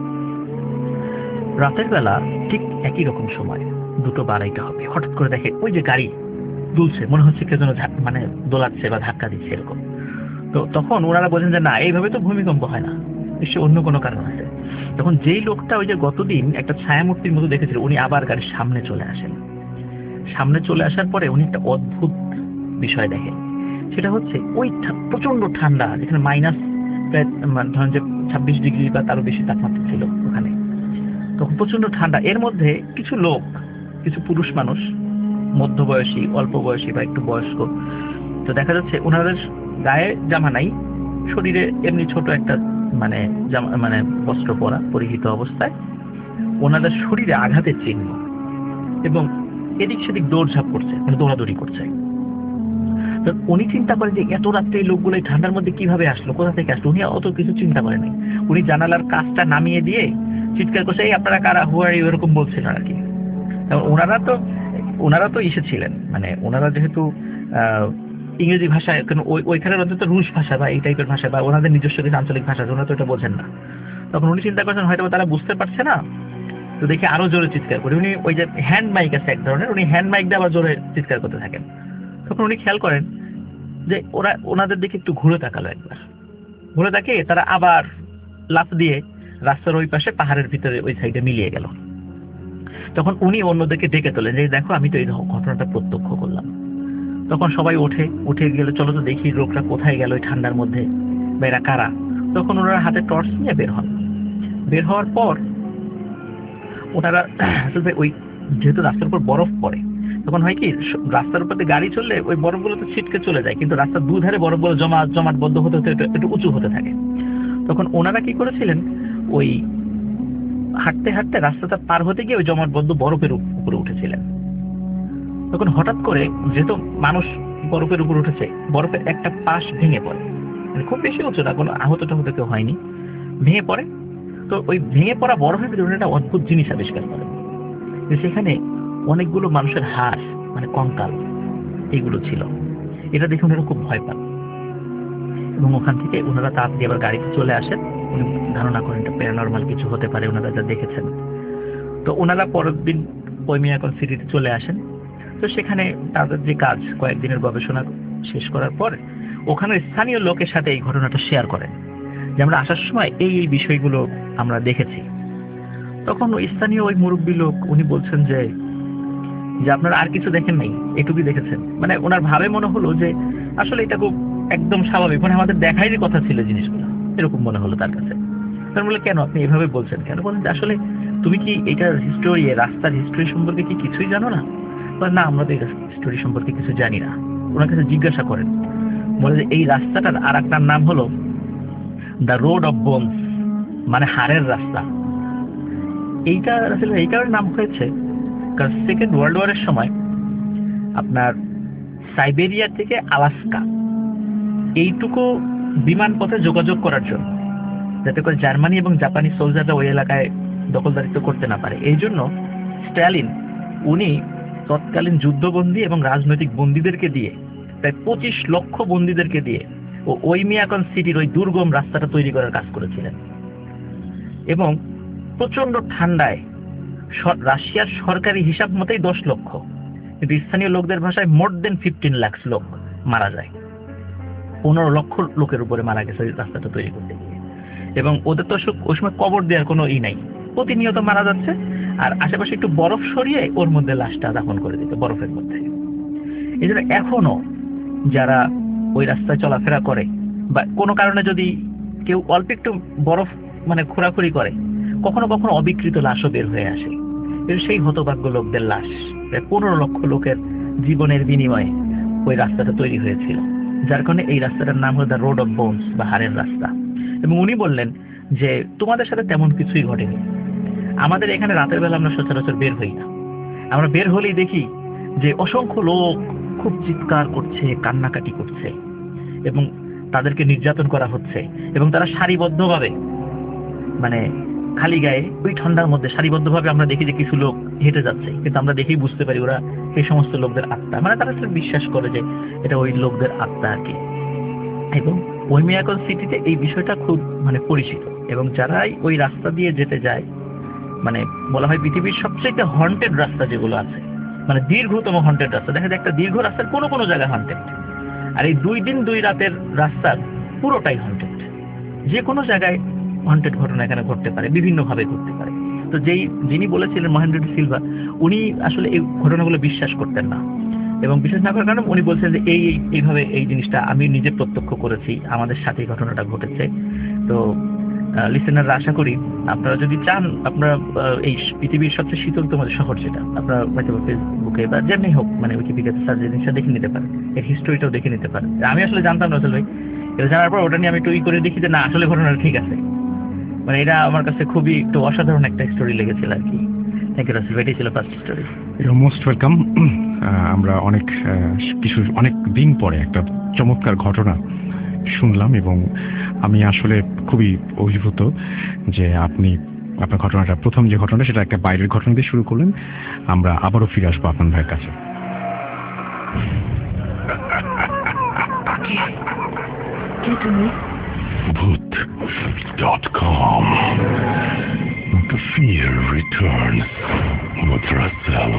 রাতের বেলা ঠিক একই রকম সময় দুটো বাড়াইতে হবে, হঠাৎ করে দেখে ওই যে গাড়ি দুলছে, মনে হচ্ছে কেউ যেন মানে দোলাচ্ছে বা ধাক্কা দিচ্ছে এরকম। তো তখন ওনারা বোঝেন যে না, এইভাবে তো ভূমিকম্প হয় না, নিশ্চয়ই অন্য কোনো কারণ আছে। তখন যেই লোকটা ওই যে গতদিন একটা ছায়ামূর্তির মতো দেখেছিল, উনি আবার গাড়ির সামনে চলে আসেন। সামনে চলে আসার পরে উনি একটা অদ্ভুত বিষয় দেখেন। সেটা হচ্ছে ওই প্রচন্ড ঠান্ডা, যেখানে মাইনাস প্রায় ধরেন যে ছাব্বিশ ডিগ্রি বা তারও বেশি তাপমাত্রা ছিল ওখানে, তখন প্রচন্ড ঠান্ডা। এর মধ্যে কিছু লোক, কিছু পুরুষ মানুষ, মধ্যবয়সী, অল্প বয়সী বা একটু বয়স্ক, তো দেখা যাচ্ছে ওনাদের গায়ে জামা নাই, শরীরে এমনি ছোট একটা মানে জামা মানে বস্ত্র পরা পরিহিত অবস্থায়, ওনাদের শরীরে আঘাতের চিহ্ন এবং এদিক সেদিক দৌড়ঝাঁপ করছে, মানে দৌড়াদৌড়ি করছে। তো উনি চিন্তা করেন যে এত রাত্রে এই লোকগুলো এই ঠান্ডার মধ্যে কিভাবে আসলো, কোথা থেকে আসলো। উনি অত কিছু চিন্তা করেন নাই। উনি জানালার কাজটা নামিয়ে দিয়ে চিৎকার করছে, এই আপনারা কারা, হুয়ার এরকম বলছেন আর কি। ওনারা তো ওনারা তো এসেছিলেন, মানে ওনারা যেহেতু আহ ইংরেজি ভাষায়, কেন ওই ওইখানের অন্তত রুশ ভাষা বা এই টাইপের ভাষা বা ওনাদের নিজস্ব কিছু আঞ্চলিক ভাষা, ওনারা তো এটা বোঝেন না। তখন উনি চিন্তা করছেন হয়তো তারা বুঝতে পারছে না, তো দেখে আরো জোরে চিৎকার করে। উনি ওই যে হ্যান্ড মাইক আছে এক ধরনের, উনি হ্যান্ড মাইক দিয়ে আবার জোরে চিৎকার করতে থাকেন। তখন উনি খেয়াল করেন যে ওরা ওনাদের দিকে একটু ঘুরে তাকালো, একবার ঘুরে তাকিয়ে তারা আবার লাফ দিয়ে রাস্তার ওই পাশে পাহাড়ের ভিতরে ওই সাইডে মিলিয়ে গেল। তখন উনি অন্যদেরকে ডেকে তোলেন যে দেখো আমি তো এই ঘটনাটা প্রত্যক্ষ করলাম। তখন সবাই ওঠে উঠে গেলে চলো তো দেখি লোকরা কোথায় গেল ওই ঠান্ডার মধ্যে, বা এরা কারা। তখন ওনারা হাতে টর্চ নিয়ে বের হন। বের হওয়ার পর ওনারা আসলে ওই যেহেতু রাস্তার উপর বরফ পড়ে, তখন হয় কি রাস্তার উপর গাড়ি চললে ওই বরফগুলো তো ছিটকে চলে যায়, কিন্তু রাস্তার দুধারে বরফগুলো জমা জমাট বদ্ধ হতে হতে একটু উঁচু হতে থাকে। তখন ওনারা কি করেছিলেন, ওই হাঁটতে হাঁটতে রাস্তাটা পার হতে গিয়ে ওই জমাটবদ্ধ বরফের উপরে উঠেছিলেন। তখন হঠাৎ করে যেহেতু মানুষ বরফের উপর উঠেছে, বরফের একটা পাশ ভেঙে পড়ে, মানে খুব বেশি উঁচু না, কোনো আহত টাহত কেউ হয়নি, ভেঙে পড়ে। তো ওই ভেঙে পড়া বরফের ভিতরে একটা অদ্ভুত জিনিস আবিষ্কার করেন, যে সেখানে অনেকগুলো মানুষের হাড়, মানে কঙ্কাল এইগুলো ছিল। এটা দেখে ওনারা খুব ভয় পান এবং ওখান থেকে ওনারা তাড়াতাড়ি আবার গাড়িতে চলে আসেন। উনি ধারণা করেন এটা প্যারানরমাল কিছু হতে পারে, ওনারা যা দেখেছেন। তো ওনারা পরের দিন ওইমিয়াকন সিটিতে চলে আসেন। তো সেখানে তাদের যে কাজ, কয়েকদিনের গবেষণা শেষ করার পর ওখানে স্থানীয় লোকের সাথে এই ঘটনাটা শেয়ার করেন যে আমরা আসার সময় এই এই বিষয়গুলো আমরা দেখেছি। তখন ওই স্থানীয় ওই মুরব্বী লোক উনি বলছেন যে যে আপনারা আর কিছু দেখেন নাই, এটুকুই দেখেছেন। মানে ওনার ভাবে মনে হলো যে আসলে এটা খুব একদম স্বাভাবিক, মানে আমাদের দেখাইরই কথা ছিল জিনিসগুলো, এরকম মনে হলো তার কাছে। তার বলে কেন আপনি এভাবে বলছেন কেন? বলেন যে আসলে তুমি কি এটার হিস্টোরি, রাস্তার হিস্টোরি সম্পর্কে কি কিছুই জানো না? না, আমরা তো এই হিস্টোরি সম্পর্কে কিছু জানি না। ওনার কাছে জিজ্ঞাসা করেন, বলে যে এই রাস্তাটার আর একটার নাম হলো দ্য রোড অফ বোনস, মানে হাড়ের রাস্তা। এইটা আসলে এই কারণে নাম হয়েছে কারণ সেকেন্ড ওয়ার্ল্ড ওয়ারের সময় আপনার সাইবেরিয়া থেকে আলাস্কা এইটুকু বিমান পথে যোগাযোগ করার জন্য, যাতে করে জার্মানি এবং জাপানি সোলজাররা ওই এলাকায় দখলদারিত্ব করতে না পারে, এই জন্য স্ট্যালিন উনি তৎকালীন যুদ্ধবন্দী এবং রাজনৈতিক বন্দীদেরকে দিয়ে, প্রায় পঁচিশ লক্ষ বন্দীদেরকে দিয়ে ও ওইমিয়াকন সিটির ওই দুর্গম রাস্তাটা তৈরি করার কাজ করেছিলেন। এবং প্রচন্ড ঠান্ডায় রাশিয়ার সরকারি হিসাব মতেই দশ লক্ষ, কিন্তু স্থানীয় লোকদের ভাষায় মোর দেন ফিফটিন লাখ লোক মারা যায়। পনেরো লক্ষ লোকের উপরে মারা গেছে ওই রাস্তাটা তৈরি করতে গিয়ে। এবং ওদের তো ওই সময় কবর দেওয়ার কোনো ই নাই, প্রতিনিয়ত মারা যাচ্ছে, আর আশেপাশে একটু বরফ সরিয়ে ওর মধ্যে লাশটা দাফন করে দিত বরফের মধ্যে। এই জন্য এখনো যারা ওই রাস্তায় চলাফেরা করে বা কোনো কারণে যদি কেউ অল্প একটু বরফ মানে খোঁড়াখুড়ি করে, কখনো কখনো অবিকৃত লাশও বের হয়ে আসে। সেই হতভাগ্য লোকদের লাশ, প্রায় পনেরো লক্ষ লোকের জীবনের বিনিময়ে ওই রাস্তাটা তৈরি হয়েছিল, যার কারণে এই রাস্তাটার নাম হলো দ্য রোড অফ বোনস বা হাড়ের রাস্তা। এবং উনি বললেন যে তোমাদের সাথে তেমন কিছুই ঘটেনি, আমাদের এখানে রাতের বেলা আমরা সচরাচর বের হই না, আমরা বের হলেই দেখি যে অসংখ্য লোক খুব চিৎকার করছে, কান্নাকাটি করছে এবং তাদেরকে নির্যাতন করা হচ্ছে, এবং তারা সারিবদ্ধভাবে মানে খালি গায়ে ওই ঠান্ডার মধ্যে সারিবদ্ধভাবে আমরা দেখি যে কিছু লোক হেঁটে যাচ্ছে, কিন্তু আমরা দেখেই বুঝতে পারি ওরা সেই সমস্ত লোকদের আত্মা, মানে তারা বিশ্বাস করে যে এটা ওই লোকদের আত্মা আর কি। এবং ওইমিয়াকন সিটিতে এই বিষয়টা খুব মানে পরিচিত, এবং যারাই ওই রাস্তা দিয়ে যেতে যায়, মানে বলা হয় পৃথিবীর সবচেয়ে হন্টেড রাস্তা যেগুলো আছে, মানে দীর্ঘতম হন্টেড রাস্তা, দেখা যায় একটা দীর্ঘ রাস্তার কোনো কোনো জায়গায় হন্টেড, আর এই দুই দিন দুই রাতের রাস্তার পুরোটাই হন্টেড। যে কোনো জায়গায় হন্টেড ঘটনা এখানে ঘটতে পারে, বিভিন্ন ভাবে ঘটতে পারে। তো যেই যিনি বলেছিলেন মহেন্দ্র ডি সিলভা, উনি আসলে এই ঘটনাগুলো বিশ্বাস করতেন না, এবং বিশ্বাস না করার কারণে উনি বলছেন যে এই এই- এইভাবে এই জিনিসটা আমি নিজে প্রত্যক্ষ করেছি, আমাদের সাথে এই ঘটনাটা ঘটেছে। তো লিসেনাররা আশা করি আপনারা যদি চান, আপনারা আহ, এই পৃথিবীর সবচেয়ে শীতলতম যে শহর যেটা, আপনারা হয়তো ফেসবুকে বা যেমনি হোক মানে উইকিপিডিয়াতে সার্চ জিনিসটা দেখে নিতে পারেন, এর হিস্টোরিটাও দেখে নিতে পারেন। আমি আসলে জানতাম না আসলে ভাই, এটা জানার পর ওটা নিয়ে আমি একটু ই করে দেখি যে না আসলে ঘটনাটা ঠিক আছে। মানে এটা আমার কাছে খুবই একটু অসাধারণ একটা স্টোরি লেগেছিল আর কি। থ্যাংক ইউ রাসেল, এটাই ছিল first story. You most welcome. আমরা অনেক আহ, কিছু অনেক দিন পরে একটা চমৎকার ঘটনা শুনলাম, এবং আমি আসলে খুবই অভিভূত যে আপনি আপনার ঘটনাটা, প্রথম যে ঘটনা সেটা একটা বাইরের ঘটনা দিয়ে শুরু করলেন। আমরা আবারও ফিরে আসবো আপনার ভাইয়ের কাছে। কে তুমি? Bhoot dot com. The fear returns with Russell.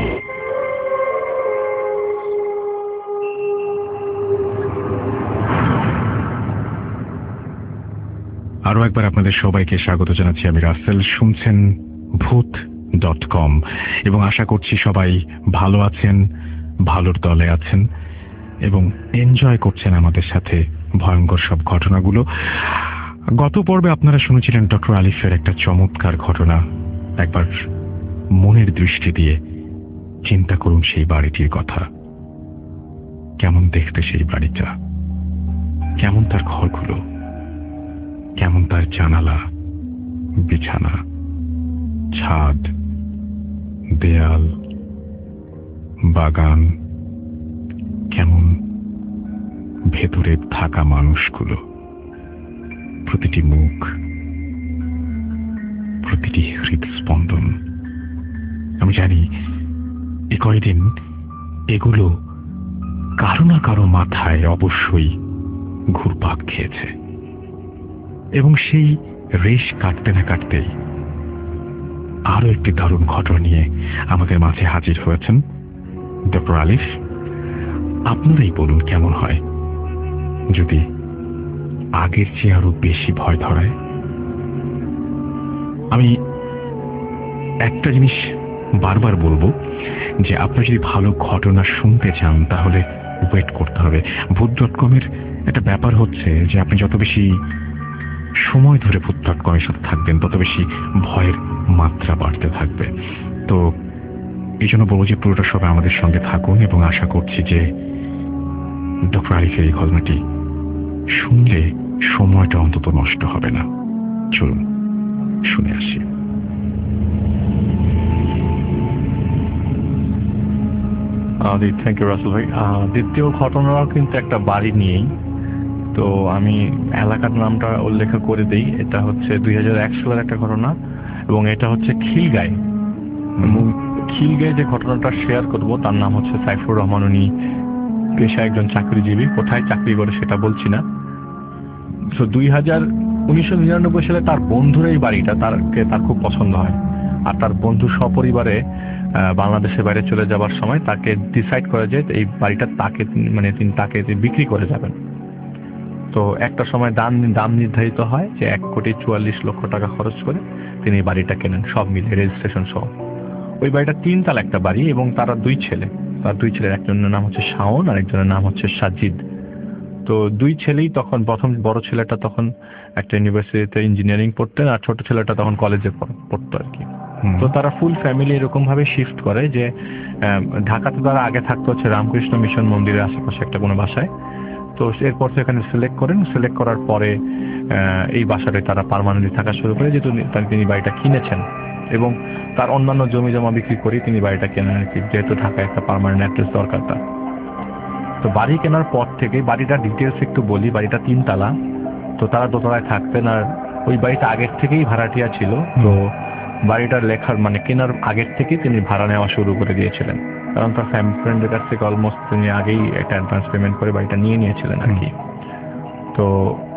আরো একবার আপনাদের সবাইকে স্বাগত জানাচ্ছি, আমি রাসেল। শুনছেন ভূত ডট কম, এবং আশা করছি সবাই ভালো আছেন, ভালোর দলে আছেন, এবং এনজয় করছেন আমাদের সাথে ভয়ঙ্কর সব ঘটনাগুলো। গত পর্বে আপনারা শুনেছিলেন ডক্টর আলিফের একটা চমৎকার ঘটনা। একবার মনের দৃষ্টি দিয়ে চিন্তা করুন সেই বাড়িটির কথা। কেমন দেখতে সেই বাড়িটা, কেমন তার ঘরগুলো, কেমন তার জানালা, বিছানা, ছাদ, দেয়াল, বাগান, কেমন ভেতরে থাকা মানুষগুলো, প্রতিটি মুখ, প্রতিটি হৃদস্পন্দন। আমি জানি এ কয়দিন এগুলো কারো না কারো মাথায় অবশ্যই ঘুরপাক খেয়েছে, এবং সেই রেশ কাটতে না কাটতেই আরো একটি দারুণ ঘটনা নিয়ে আমাদের মাঝে হাজির হয়েছেন ডক্টর আলিফ। আপনারাই বলুন কেমন হয় যদি আগের চেয়ে আরো বেশি ভয় ধরায়। আমি একটা জিনিস বারবার বলবো যে আপনারা যদি ভালো ঘটনা শুনতে চান তাহলে ওয়েট করতে হবে। ভূত ডট কমের একটা ব্যাপার হচ্ছে যে আপনি যত বেশি সময় ধরে ভূত ডট কমের সাথে থাকবেন তত বেশি ভয়ের মাত্রা বাড়তে থাকবে। তো এই জন্য বলবো যে পুরোটা সবাই আমাদের সঙ্গে থাকুন, এবং আশা করছি যে ডক্টর আলিফের এই ঘটনাটি শুনলে সময়টা অন্তত নষ্ট হবে না। চলুন শুনে আসি। থ্যাংক ইউ রাসেল ভাই। আহ, দ্বিতীয় ঘটনাও কিন্তু একটা বাড়ি নিয়েই। তো আমি এলাকার নামটা উল্লেখ করে দিই। এটা হচ্ছে দুই হাজার এক সালের একটা ঘটনা, এবং এটা হচ্ছে খিলগাঁয়। এবং খিলগাঁয় যে ঘটনাটা শেয়ার করব তার নাম হচ্ছে সাইফুর রহমান। উনি পেশায় একজন চাকরিজীবী, কোথায় চাকরি করে সেটা বলছি না। তো দুই হাজার উনিশশো নিরানব্বই সালে তার বন্ধুর এই বাড়িটা তারকে তার খুব পছন্দ হয়, আর তার বন্ধু সপরিবারে বাংলাদেশের বাইরে চলে যাবার সময় তাকে ডিসাইড করে যে এই বাড়িটা তাকে মানে তিনি তাকে বিক্রি করে যাবেন। তো একটা সময় দাম দাম নির্ধারিত হয় যে এক কোটি চুয়াল্লিশ লক্ষ টাকা খরচ করে তিনি বাড়িটা কেনেন, সব মিলে রেজিস্ট্রেশন সহ। ওই বাড়িটা তিনতলা একটা বাড়ি, এবং তারা দুই ছেলে, তার দুই ছেলের একজনের নাম হচ্ছে শাওন আর একজনের নাম হচ্ছে সাজিদ। তো দুই ছেলেই তখন, প্রথম বড় ছেলেটা তখন একটা ইউনিভার্সিটিতে ইঞ্জিনিয়ারিং পড়তেন, আর ছোট ছেলেটা তখন কলেজে পড়তো আর কি। তো তারা ফুল ফ্যামিলি এরকম ভাবে শিফট করে যে ঢাকাতে তারা আগে থাকতো হচ্ছে রামকৃষ্ণ মিশন মন্দিরের আশেপাশে একটা কোনো বাসায়। তো এরপর সেখানে সিলেক্ট করেন, সিলেক্ট করার পরে এই বাসাটায় তারা পার্মানেন্টলি থাকা শুরু করে, যেহেতু তিনি বাড়িটা কিনেছেন, এবং তার অন্যান্য জমি জমা বিক্রি করে তিনি বাড়িটা কেনেন আর কি, যেহেতু ঢাকায় একটা পার্মানেন্ট অ্যাড্রেস দরকার তার। তো বাড়ি কেনার পর থেকে বাড়িটার ডিটেলস একটু বলি। বাড়িটা তিনতলা, তো তারা দোতলায় থাকতেন, আর ওই বাড়িটা আগের থেকেই ভাড়াটিয়া ছিল। তো বাড়িটার লেখার মানে কেনার আগের থেকেই তিনি ভাড়া নেওয়া শুরু করে দিয়েছিলেন, কারণ তার ফ্যামিলি ফ্রেন্ডের কাছ থেকে অলমোস্ট তিনি আগেই একটা অ্যাডভান্স পেমেন্ট করে বাড়িটা নিয়ে নিয়েছিলেন আর কি। তো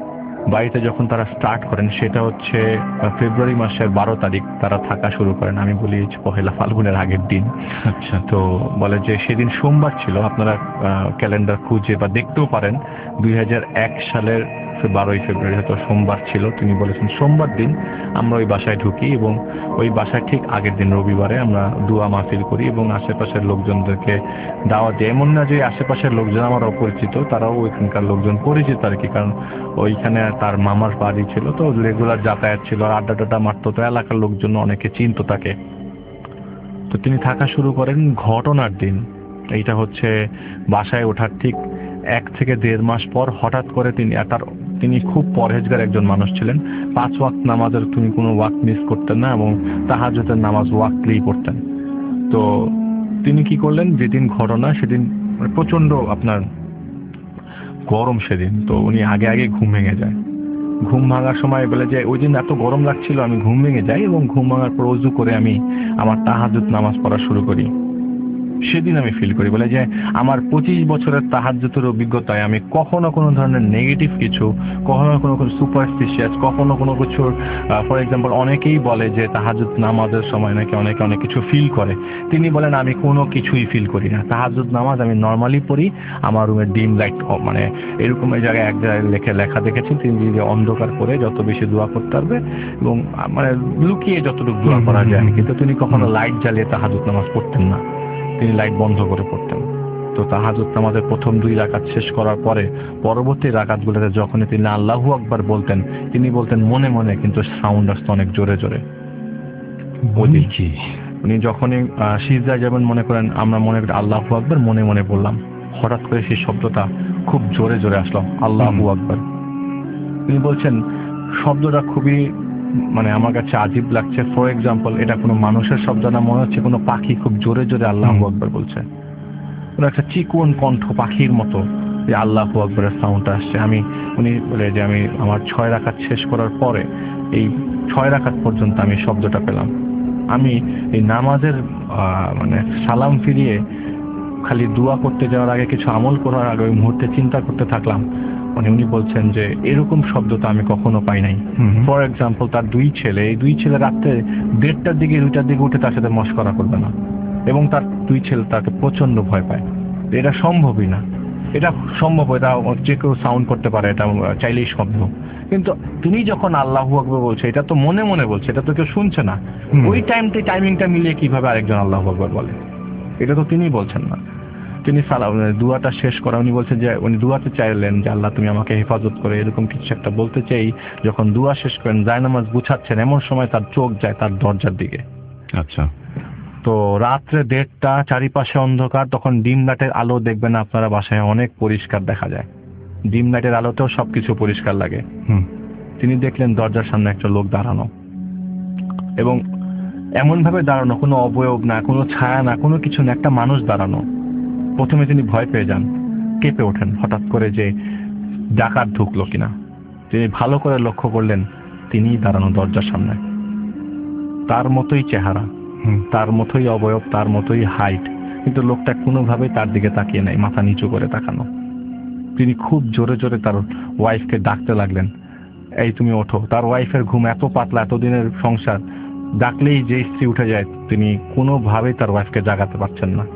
বাড়িতে যখন তারা স্টার্ট করেন সেটা হচ্ছে ফেব্রুয়ারি মাসের বারো তারিখ তারা থাকা শুরু করেন, আমি বলি পহেলা ফাল্গুনের আগের দিন। আচ্ছা, তো বলে যে সেদিন সোমবার ছিল, আপনারা ক্যালেন্ডার খুঁজে বা দেখতেও পারেন দুই হাজার এক সালের বারোই ফেব্রুয়ারি হয়তো সোমবার ছিল। তিনি বলেছেন সোমবার দিন আমরা ওই বাসায় ঢুকি এবং ওই বাসায় ঠিক আগের দিন রবিবারে আমরা দোয়া মাহফিল করি এবং আশেপাশের লোকজনদেরকে দাওয়াত দিই। এমন না যে আশেপাশের লোকজন আমার অপরিচিত, তারাও ওইখানকার লোকজন পরিচিত আর কি, কারণ ওইখানে তার মামার বাড়ি ছিল, তো রেগুলার যাতায়াত ছিল, আড্ডা টাড্ডা মারতো, তো এলাকার লোকজন অনেকে চিনত তাকে। তো তিনি থাকা শুরু করেন ঘটনার দিন। এইটা হচ্ছে বাসায় ওঠার ঠিক এক থেকে দেড় মাস পর হঠাৎ করে তিনি তার তিনি খুব পরহেজগার একজন মানুষ ছিলেন। পাঁচ ওয়াক্ত নামাজের তিনি কোনো ওয়াক্ত মিস করতেন না এবং তাহাজ্জুদের নামাজ ওয়াক্তলি পড়তেন। তো তিনি কি করলেন, যেদিন ঘটনা সেদিন প্রচন্ড আপনার গরম সেদিন, তো উনি আগে আগে ঘুম ভেঙে যায়। ঘুম ভাঙার সময় বলে যে ওই দিন এত গরম লাগছিল আমি ঘুম ভেঙে যাই এবং ঘুম ভাঙার পর ওযু করে আমি আমার তাহাজ্জুদ নামাজ পড়া শুরু করি। সেদিন আমি ফিল করি বলে যে আমার পঁচিশ বছরের তাহাজ্জুদের অভিজ্ঞতায় আমি কখনো কোনো ধরনের নেগেটিভ কিছু, কখনো কোনো কোনো সুপারস্টিশিয়াস, কখনো কোনো কিছুর ফর এক্সাম্পল অনেকেই বলে যে তাহাজ্জুদ নামাজের সময় নাকি অনেকে অনেক কিছু ফিল করে, তিনি বলেন আমি কোনো কিছুই ফিল করি না। তাহাজ্জুদ নামাজ আমি নর্মালি পড়ি, আমার রুমের ডিম লাইট মানে এরকম এই জায়গায় এক জায়গায় লেখে লেখা দেখেছেন তিনি যে অন্ধকার করে যত বেশি দোয়া করতে পারবে এবং মানে লুকিয়ে যতটুকু দোয়া করা যায়, কিন্তু তিনি কখনো লাইট জ্বালিয়ে তাহাজ্জুদ নামাজ পড়তেন না, তিনি লাইট বন্ধ করে পড়তেন। তো তাহাজ্জুদ নামাজের প্রথম দুই রাকাত শেষ করার পরে পরবর্তী রাকাতগুলোতে যখন তিনি আল্লাহু আকবার বলতেন, তিনি বলতেন মনে মনে, কিন্তু সাউন্ড আসতো অনেক জোরে জোরে। কি উনি যখনই সিজদায় যাবেন মনে করেন আমরা মনে করি আল্লাহু আকবার মনে মনে বললাম, হঠাৎ করে সেই শব্দটা খুব জোরে জোরে আসলো আল্লাহু আকবার। তিনি বলছেন শব্দটা খুবই মানে আমার কাছে আজীব লাগছে। ফর এক্সাম্পল এটা কোনো মানুষের শব্দ না, মনে হচ্ছে কোনো পাখি খুব জোরে জোরে আল্লাহু আকবার বলছে, কোনো একটা চিকন কণ্ঠ পাখির মতো যে আল্লাহু আকবারের সাউন্ড আসছে। আমি উনি বলে যে আমি আমার ছয় রাকাত শেষ করার পরে এই ছয় রাকাত পর্যন্ত আমি শব্দটা পেলাম। আমি এই নামাজের মানে সালাম ফিরিয়ে খালি দোয়া করতে যাওয়ার আগে কিছু আমল করার আগে ওই মুহূর্তে চিন্তা করতে থাকলাম, মানে উনি বলছেন যে এরকম শব্দ তো আমি কখনো পাই নাই। ফর এক্সাম্পল তার দুই ছেলে, এই দুই ছেলে রাত্রে দেড়টার দিকে দুইটার দিকে উঠে তার সাথে মশকরা করবে না এবং তার দুই ছেলে তাকে প্রচন্ড ভয় পায়। এটা সম্ভবই না, এটা সম্ভব, এটা যে কেউ সাউন্ড করতে পারে, এটা চাইলেই শব্দ, কিন্তু তিনি যখন আল্লাহু আকবার বলছে এটা তো মনে মনে বলছে, এটা তো কেউ শুনছে না। ওই টাইমটা টাইমিংটা মিলিয়ে কিভাবে আরেকজন আল্লাহু আকবার বলে, এটা তো তিনি বলছেন না। তিনি সালাম দুয়াটা শেষ করা উনি বলছেন যে উনি দুয়াতে চাইলেন যে আল্লাহ তুমি আমাকে হেফাজত করে, এরকম কিছু একটা বলতে চাই। যখন দুয়া শেষ করেন জায়নামাজ গুছাচ্ছেন, এমন সময় তার চোখ যায় তার দরজার দিকে। আচ্ছা, তো রাত্রে দেড়টা, চারিপাশে অন্ধকার, তখন ডিম লাইটের আলো দেখবেন আপনারা বাসায় অনেক পরিষ্কার দেখা যায়, ডিম লাইটের আলোতেও সবকিছু পরিষ্কার লাগে। তিনি দেখলেন দরজার সামনে একটা লোক দাঁড়ানো এবং এমন ভাবে দাঁড়ানো, কোনো অবয়ব না, কোনো ছায়া না, কোনো কিছু না, একটা মানুষ দাঁড়ানো। প্রথমে তিনি ভয় পেয়ে যান, কেঁপে ওঠেন হঠাৎ করে যে ডাকাত ঢুকলো কিনা। তিনি ভালো করে লক্ষ্য করলেন তিনিই দাঁড়ানো দরজার সামনে, তার মতোই চেহারা, তার মতোই অবয়ব, তার মতোই হাইট, কিন্তু লোকটা কোনোভাবেই তার দিকে তাকিয়ে নাই, মাথা নিচু করে তাকানো। তিনি খুব জোরে জোরে তার ওয়াইফকে ডাকতে লাগলেন, এই তুমি ওঠো। তার ওয়াইফের ঘুম এত পাতলা, এতদিনের সংসার, ডাকলেই যে স্ত্রী উঠে যায়, তিনি কোনোভাবেই তার ওয়াইফকে জাগাতে পারছেন না।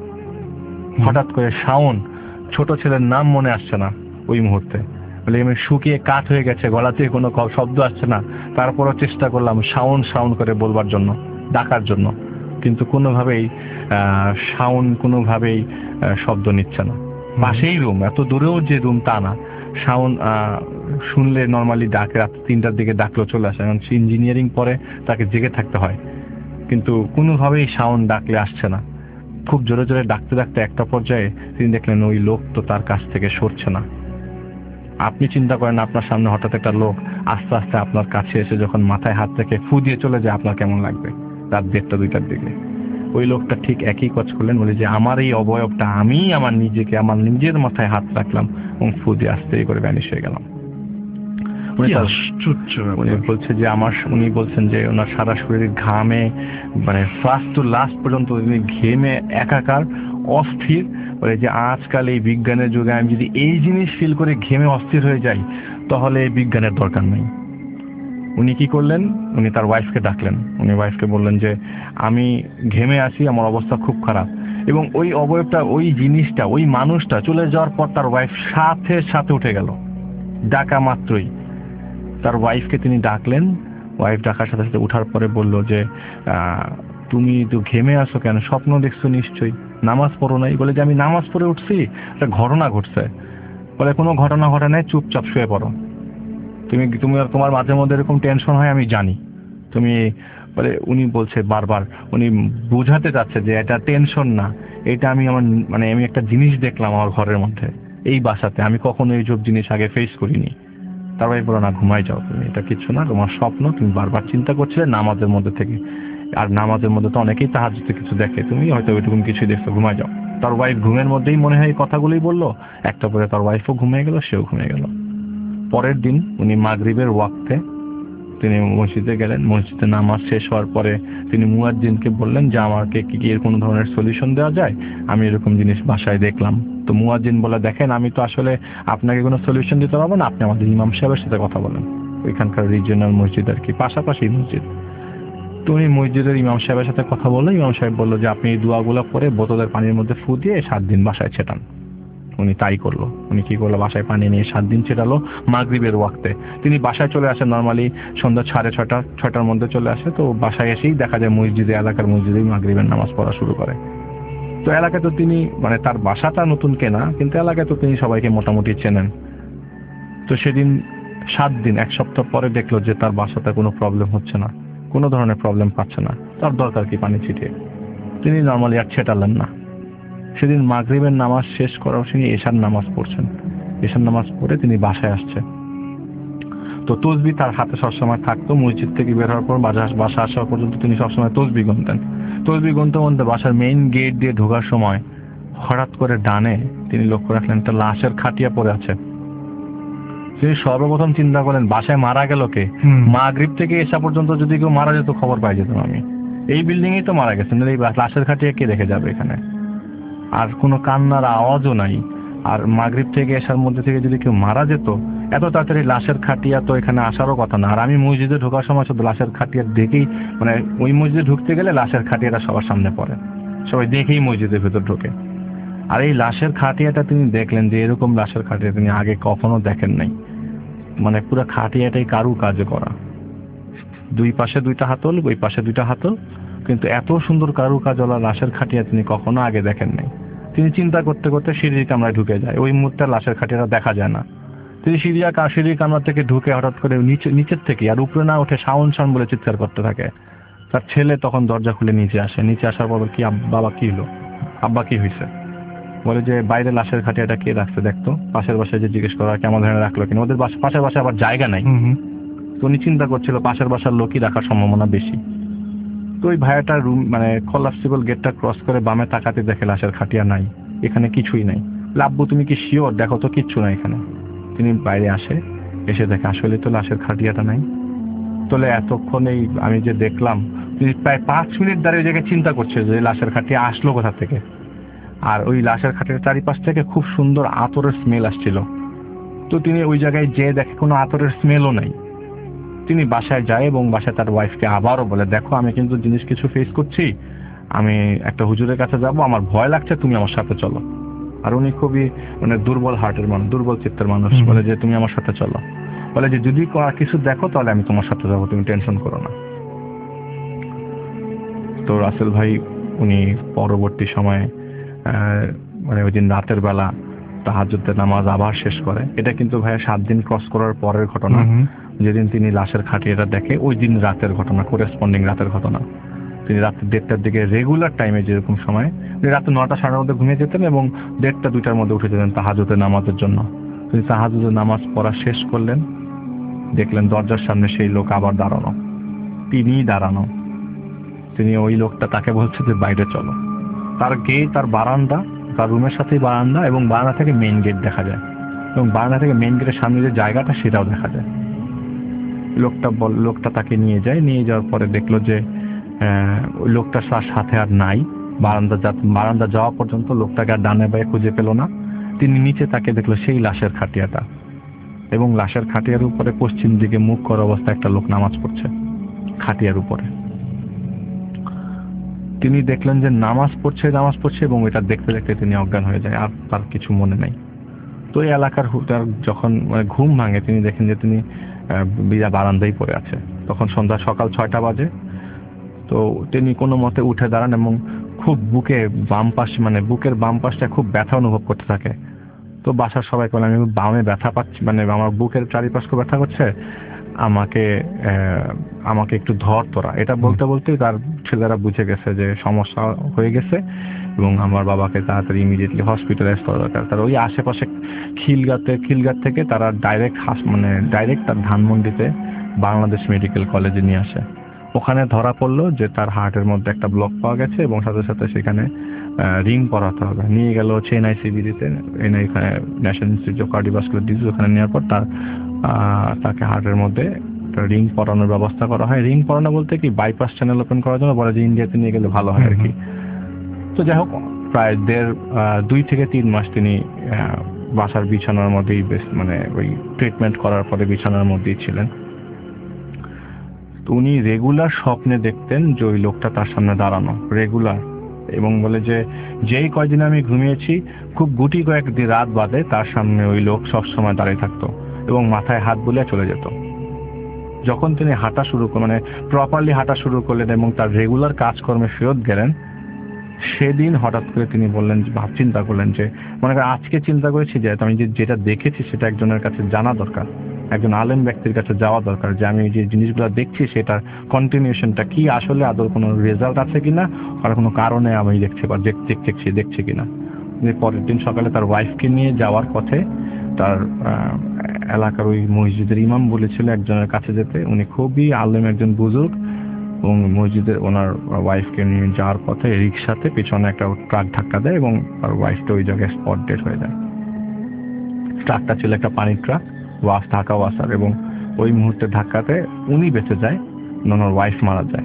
হঠাৎ করে শাওন, ছোট ছেলের নাম মনে আসছে না ওই মুহূর্তে, বলে আমি শুকিয়ে কাঠ হয়ে গেছে, গলা থেকে কোনো শব্দ আসছে না। তারপরও চেষ্টা করলাম শাওন শাওন করে বলবার জন্য, ডাকার জন্য, কিন্তু কোনোভাবেই শাওন কোনোভাবেই শব্দ নিচ্ছে না। পাশেই রুম, এত দূরেও যে রুম তা না। শাওন শুনলে নর্মালি ডাকে, রাত তিনটার দিকে ডাকলেও চলে আসে, কারণ সে ইঞ্জিনিয়ারিং পরে তাকে জেগে থাকতে হয়, কিন্তু কোনোভাবেই শাওন ডাকলে আসছে না। খুব জোরে জোরে ডাকতে ডাকতে একটা পর্যায়ে তিনি দেখলেন ওই লোক তো তার কাছ থেকে সরছে না। আপনি চিন্তা করেন আপনার সামনে হঠাৎ একটা লোক আস্তে আস্তে আপনার কাছে এসে যখন মাথায় হাত থেকে ফু দিয়ে চলে যায়, আপনার কেমন লাগবে? রাত দেড়টা দুইটার দিকে ওই লোকটা ঠিক একই কাজ করলেন, বলে যে আমার এই অবয়বটা, আমি আমার নিজেকে আমার নিজের মাথায় হাত রাখলাম এবং ফু দিয়ে আস্তে করে ভ্যানিশ হয়ে গেলাম। উনি বলছে যে আমার উনি বলছেন যে ওনার সারা শরীরের ঘামে, মানে ফার্স্ট টু লাস্ট পর্যন্ত তিনি ঘেমে একাকার, অস্থির। বলে যে আজকাল এই বিজ্ঞানের যুগে আমি যদি এই জিনিস ফিল করে ঘেমে অস্থির হয়ে যাই, তাহলে এই বিজ্ঞানের দরকার নেই। উনি কি করলেন, উনি তার ওয়াইফকে ডাকলেন। উনি ওয়াইফকে বললেন যে আমি ঘেমে আছি, আমার অবস্থা খুব খারাপ। এবং ওই অবয়বটা, ওই জিনিসটা, ওই মানুষটা চলে যাওয়ার পর তার ওয়াইফ সাথে সাথে উঠে গেল, ডাকা মাত্রই। তার ওয়াইফকে তিনি ডাকলেন, ওয়াইফ ডাকার সাথে সাথে উঠার পরে বলল যে তুমি তো ঘেমে আসো কেন, স্বপ্ন দেখছো নিশ্চয়ই, নামাজ পড়ো নাই? বলে যে আমি নামাজ পড়ে উঠছি, একটা ঘটনা ঘটছে। বলে কোনো ঘটনা ঘটে নাই, চুপচাপ শুয়ে পড়ো। তুমি তুমি তোমার মাঝে মধ্যে এরকম টেনশন হয় আমি জানি, তুমি বলে উনি বলছে বারবার, উনি বোঝাতে চাচ্ছে যে এটা টেনশন না, এটা আমি আমার মানে আমি একটা জিনিস দেখলাম আমার ঘরের মধ্যে, এই বাসাতে আমি কখনো এইসব জিনিস আগে ফেস করিনি। তার ভাই বলো না, ঘুমাই যাও তুমি, এটা কিছু না, তোমার স্বপ্ন, তুমি বারবার চিন্তা করছিলে নামাজের মধ্যে থেকে, আর নামাজের মধ্যে তো অনেকেই তাহাজ্জুদে কিছু দেখে, তুমি হয়তো ওইটুকু কিছুই দেখছো, ঘুমাই যাও। তার ওয়াইফ ঘুমের মধ্যেই মনে হয় এই কথাগুলোই বললো। একটা পরে তার ওয়াইফও ঘুমিয়ে গেল, সেও ঘুমিয়ে গেল। পরের দিন উনি মাগরিবের ওয়াক্তে তিনি মসজিদে গেলেন। মসজিদে নামাজ শেষ হওয়ার পরে তিনি মুয়াজ্জিনকে বললেন যে আমাকে কি এর কোনো ধরনের সলিউশন দেওয়া যায়, আমি এরকম জিনিস বাসায় দেখলাম। তো মুয়াজ্জিন বলে দেখেন আমি তো আসলে আপনাকে কোনো সলিউশন দিতে পারবো না, আপনি আমাদের ইমাম সাহেবের সাথে কথা বলেন। ওইখানকার রিজিওনাল মসজিদ আর কি, পাশাপাশি মসজিদ। তো উনি মসজিদের ইমাম সাহেবের সাথে কথা বললো। ইমাম সাহেব বললো যে আপনি এই দোয়াগুলো করে বোতলের পানির মধ্যে ফু দিয়ে সাত দিন বাসায় ছেটান। উনি তাই করলো। উনি কি করলো, বাসায় পানি নিয়ে সাত দিন ছেটালো মাগরিবের ওয়াক্তে। তিনি বাসায় চলে আসেন নর্মালি সন্ধ্যা সাড়ে ছটা ছয়টার মধ্যে চলে আসে। তো বাসায় এসেই দেখা যায় মসজিদে, এলাকার মসজিদেই মাগরিবের নামাজ পড়া শুরু করে। তো এলাকায় তো তিনি মানে তার বাসাটা নতুন কেনা, কিন্তু এলাকায় তো তিনি সবাইকে মোটামুটি চেনেন। তো সেদিন সাত দিন এক সপ্তাহ পরে দেখলো যে তার বাসাতে কোনো প্রবলেম হচ্ছে না, কোনো ধরনের প্রবলেম পাচ্ছে না। তার দরকার কি পানি ছিটিয়ে, তিনি নর্মালি আর ছেটালেন না। সেদিন মাগরিবের নামাজ শেষ করার তিনি এশার নামাজ পড়ছেন। এশার নামাজ পড়ে তিনি বাসায় আসছে। তো তসবি তার হাতে সবসময় থাকতো। মসজিদ থেকে বের হওয়ার পর বাসা আসা পর্যন্ত তিনি সবসময় তসবি গুনতেন। তসবি গুনতে গুনতে বাসার মেইন গেট দিয়ে ঢোকার সময় হঠাৎ করে ডানে তিনি লক্ষ্য রাখলেন একটা লাশের খাটিয়া পড়ে আছে। তিনি সর্বপ্রথম চিন্তা করেন বাসায় মারা গেল কে। মাগরিব থেকে এসা পর্যন্ত যদি কেউ মারা যেত খবর পাই যেতাম আমি, এই বিল্ডিং এই তো মারা গেছেন, এই লাশের খাটিয়া কে রেখে যাবে এখানে। আর কোনো কান্নার আওয়াজও নাই। আর মাগরিব থেকে এসার মধ্যে থেকে যদি কেউ মারা যেত, এত তাড়াতাড়ি লাশের খাটিয়া তো এখানে আসারও কথা না। আর আমি মসজিদে ঢোকার সময় শুধু লাশের খাটিয়া দেখেই, মানে ওই মসজিদে ঢুকতে গেলে লাশের খাটিয়াটা সবার সামনে পড়ে, সবাই দেখেই মসজিদের ভেতর ঢোকে। আর এই লাশের খাটিয়াটা তিনি দেখলেন যে এরকম লাশের খাটিয়া তিনি আগে কখনো দেখেন নাই। মানে পুরো খাটিয়াটাই কারু কাজে করা, দুই পাশে দুইটা হাতল, ওই পাশে দুইটা হাতল, কিন্তু এত সুন্দর কারু কাজওয়ালা লাশের খাটিয়া তিনি কখনো আগে দেখেন নাই। তিনি চিন্তা করতে করতে সিঁড়ির কামরায় ঢুকে যায়। ওই মুহূর্তে লাশের খাটিয়াটা দেখা যায় না। তিনি সিঁড়িয়া সিঁড়ির কামরা থেকে ঢুকে হঠাৎ করে নিচে নিচের থেকে আর উপরে না উঠে শাওন শাওন বলে চিৎকার করতে থাকে। তার ছেলে তখন দরজা খুলে নিচে আসে। নিচে আসার পর কি বাবা কি হলো, আব্বা কি হয়েছে, বলে যে বাইরে লাশের খাটিয়াটা কে রাখছে দেখতো। পাশের বাসায় যে জিজ্ঞেস করা কেমন ধরনের রাখলো কিনা, ওদের পাশের বাসায় আবার জায়গা নাই। তো উনি চিন্তা করছিল পাশের বাসার লোকই রাখার সম্ভাবনা বেশি। তো ওই ভাইয়াটা রুম মানে কলাপসিবল গেটটা ক্রস করে বামে তাকাতে দেখে লাশের খাটিয়া নাই, এখানে কিছুই নাই। আব্বু তুমি কি শিওর, দেখো তো কিচ্ছু নাই এখানে। তিনি বাইরে আসে, এসে দেখে আসলে তো লাশের খাটিয়াটা নাই। তাহলে এতক্ষণ এই আমি যে দেখলাম, তিনি প্রায় পাঁচ মিনিট দাঁড়িয়ে জায়গায় চিন্তা করছে যে লাশের খাটিয়া আসলো কোথা থেকে। আর ওই লাশের খাটিয়ার চারিপাশ থেকে খুব সুন্দর আতরের স্মেল আসছিল। তো তিনি ওই জায়গায় যেয়ে দেখে কোনো আতরের স্মেলও নাই। তিনি বাসায় যায় এবং বাসায় তার ওয়াইফকে আবারও বলে দেখো আমি কিন্তু জিনিস কিছু ফেস করছি, আমি একটা হুজুরের কাছে যাব, আমার ভয় লাগছে, তুমি আমার সাথে চলো। আর উনি খুবই মানে দুর্বল হার্টের মানুষ, দুর্বল চিত্তের মানুষ, বলে যে তুমি আমার সাথে চলো। বলে যে যদি কিছু দেখো তাহলে আমি তোমার সাথে যাবো, তুমি টেনশন করো না। তো রাসেল ভাই উনি পরবর্তী সময়ে মানে ওই দিন রাতের বেলা তাহাজ্জুদের নামাজ আবার শেষ করে। এটা কিন্তু ভাইয়া সাত দিন ক্রস করার পরের ঘটনা। যেদিন তিনি লাশের খাটিয়াটা দেখে ওই দিন রাতের ঘটনা, করেসপন্ডিং রাতের ঘটনা। তিনি রাত দেড়টার দিকে রেগুলার টাইমে যেরকম সময় রাতে নটা সাড়ে মধ্যে ঘুমিয়ে যেতেন এবং দেড়টা দুইটার মধ্যে উঠে যেতেন তাহাজ্জুদের নামাজের জন্য। তিনি তাহাজ্জুদের নামাজ পড়া শেষ করলেন, দেখলেন দরজার সামনে সেই লোক আবার দাঁড়ানো, তিনিই দাঁড়ানো। তিনি ওই লোকটা তাকে বলছে যে বাইরে চলো। তার গেট, তার বারান্দা, তার রুমের সাথেই বারান্দা এবং বারান্দা থেকে মেইন গেট দেখা যায় এবং বারান্দা থেকে মেইন গেটের সামনে যে জায়গাটা সেটাও দেখা যায়। লোকটা বল লোকটা তাকে নিয়ে যায়। নিয়ে যাওয়ার পরে দেখলো যে ওই লোকটা তার সাথে আর নাই। বারান্দা বারান্দা যাওয়া পর্যন্ত লোকটাকে আর ডানে বায়ে খুঁজে পেল না। তিনি নিচে তাকে দেখলো সেই লাশের খাটিয়াটা। এবং লাশের খাটিয়ার উপরে পশ্চিম দিকে মুখ করা অবস্থায় একটা লোক নামাজ পড়ছে খাটিয়ার উপরে। তিনি দেখলেন যে নামাজ পড়ছে নামাজ পড়ছে এবং এটা দেখতে দেখতে তিনি অজ্ঞান হয়ে যায়, আর তার কিছু মনে নেই। তো এই এলাকার হুটার যখন ঘুম ভাঙে তিনি দেখেন যে তিনি বিরা বারান্দায় পড়ে আছে। তখন সন্ধ্যা সকাল ছয়টা বাজে। তো তিনি কোনো মতে উঠে দাঁড়ান এবং খুব বুকে বাম পাশ মানে বুকের বাম পাশটা খুব ব্যথা অনুভব করতে থাকে। তো বাসার সবাই বলে আমি বামে ব্যথা পাচ্ছি, মানে আমার বুকের চারিপাশ খুব ব্যথা করছে, আমাকে আমাকে একটু ধর তোরা। এটা বলতে বলতে তার ছেলেরা বুঝে গেছে যে সমস্যা হয়ে গেছে এবং আমার বাবাকে তাড়াতাড়ি ইমিডিয়েটলি হসপিটালাইজ করা দরকার। তার ওই আশেপাশে খিলগাতে খিলগাত থেকে তারা ডাইরেক্ট হাস মানে ডাইরেক্ট তার ধানমন্ডিতে বাংলাদেশ মেডিকেল কলেজে নিয়ে আসে। ওখানে ধরা পড়লো যে তার হার্টের মধ্যে একটা ব্লক পাওয়া গেছে এবং সাথে সাথে সেখানে রিং পরাতে হবে। নিয়ে গেল চেন্নাই সিবিডিতে, এনে এখানে national institute of cardiovascular disease, ওখানে নেওয়ার পর তার তাকে হার্টের মধ্যে রিং পরানোর ব্যবস্থা করা হয়। রিং পরানো বলতে কি বাইপাস চ্যানেল ওপেন করার জন্য বলে যে ইন্ডিয়াতে নিয়ে গেলে ভালো হয় আর কি। তো যাই হোক প্রায় দেড় দুই থেকে তিন মাস তিনি বাসার বিছানার মধ্যেই বেশ মানে ওই ট্রিটমেন্ট করার পরে বিছানার মধ্যেই ছিলেন। তো উনি রেগুলার স্বপ্নে দেখতেন যে ওই লোকটা তার সামনে দাঁড়ানো রেগুলার, এবং বলে যে যেই কয়দিন আমি ঘুমিয়েছি খুব গুটি কয়েক দিন রাত বাদে তার সামনে ওই লোক সবসময় দাঁড়িয়ে থাকতো এবং মাথায় হাত বুলিয়ে চলে যেত। যখন তিনি হাঁটা শুরু মানে প্রপারলি হাঁটা শুরু করলেন এবং তার রেগুলার কাজকর্মে ফেরত গেলেন, সেদিন হঠাৎ করে তিনি বললেন, ভাব চিন্তা করলেন যে মনে করেন আজকে চিন্তা করেছি যে আমি যেটা দেখেছি সেটা একজনের কাছে জানা দরকার, একজন আলেম ব্যক্তির কাছে যাওয়া দরকার, যে আমি যে জিনিসগুলো দেখছি সেটার কন্টিনিউশনটা কি, আসলে আদৌ কোনো রেজাল্ট আছে কিনা, আর কোনো কারণে আমি দেখছি বা দেখছি দেখছি কিনা। পরের দিন সকালে তার ওয়াইফকে নিয়ে যাওয়ার পথে তার এলাকার ওই মসজিদের ইমাম বলেছিল একজনের কাছে যেতে। উনি খুবই আলেম একজন বুজুর্গ, এবং মসজিদের ওনার ওয়াইফকে নিয়ে যাওয়ার পথে রিক্সাতে পিছনে একটা ট্রাক ধাক্কা দেয় এবং তার ওয়াইফটা ওই জায়গায় স্পট ডেড হয়ে যায়। ট্রাকটা ছিল একটা পানির ট্রাক, ওয়াশ ঢাকা ওয়াসার, এবং ওই মুহূর্তে ধাক্কাতে উনি বেঁচে যায়, ওনার ওয়াইফ মারা যায়।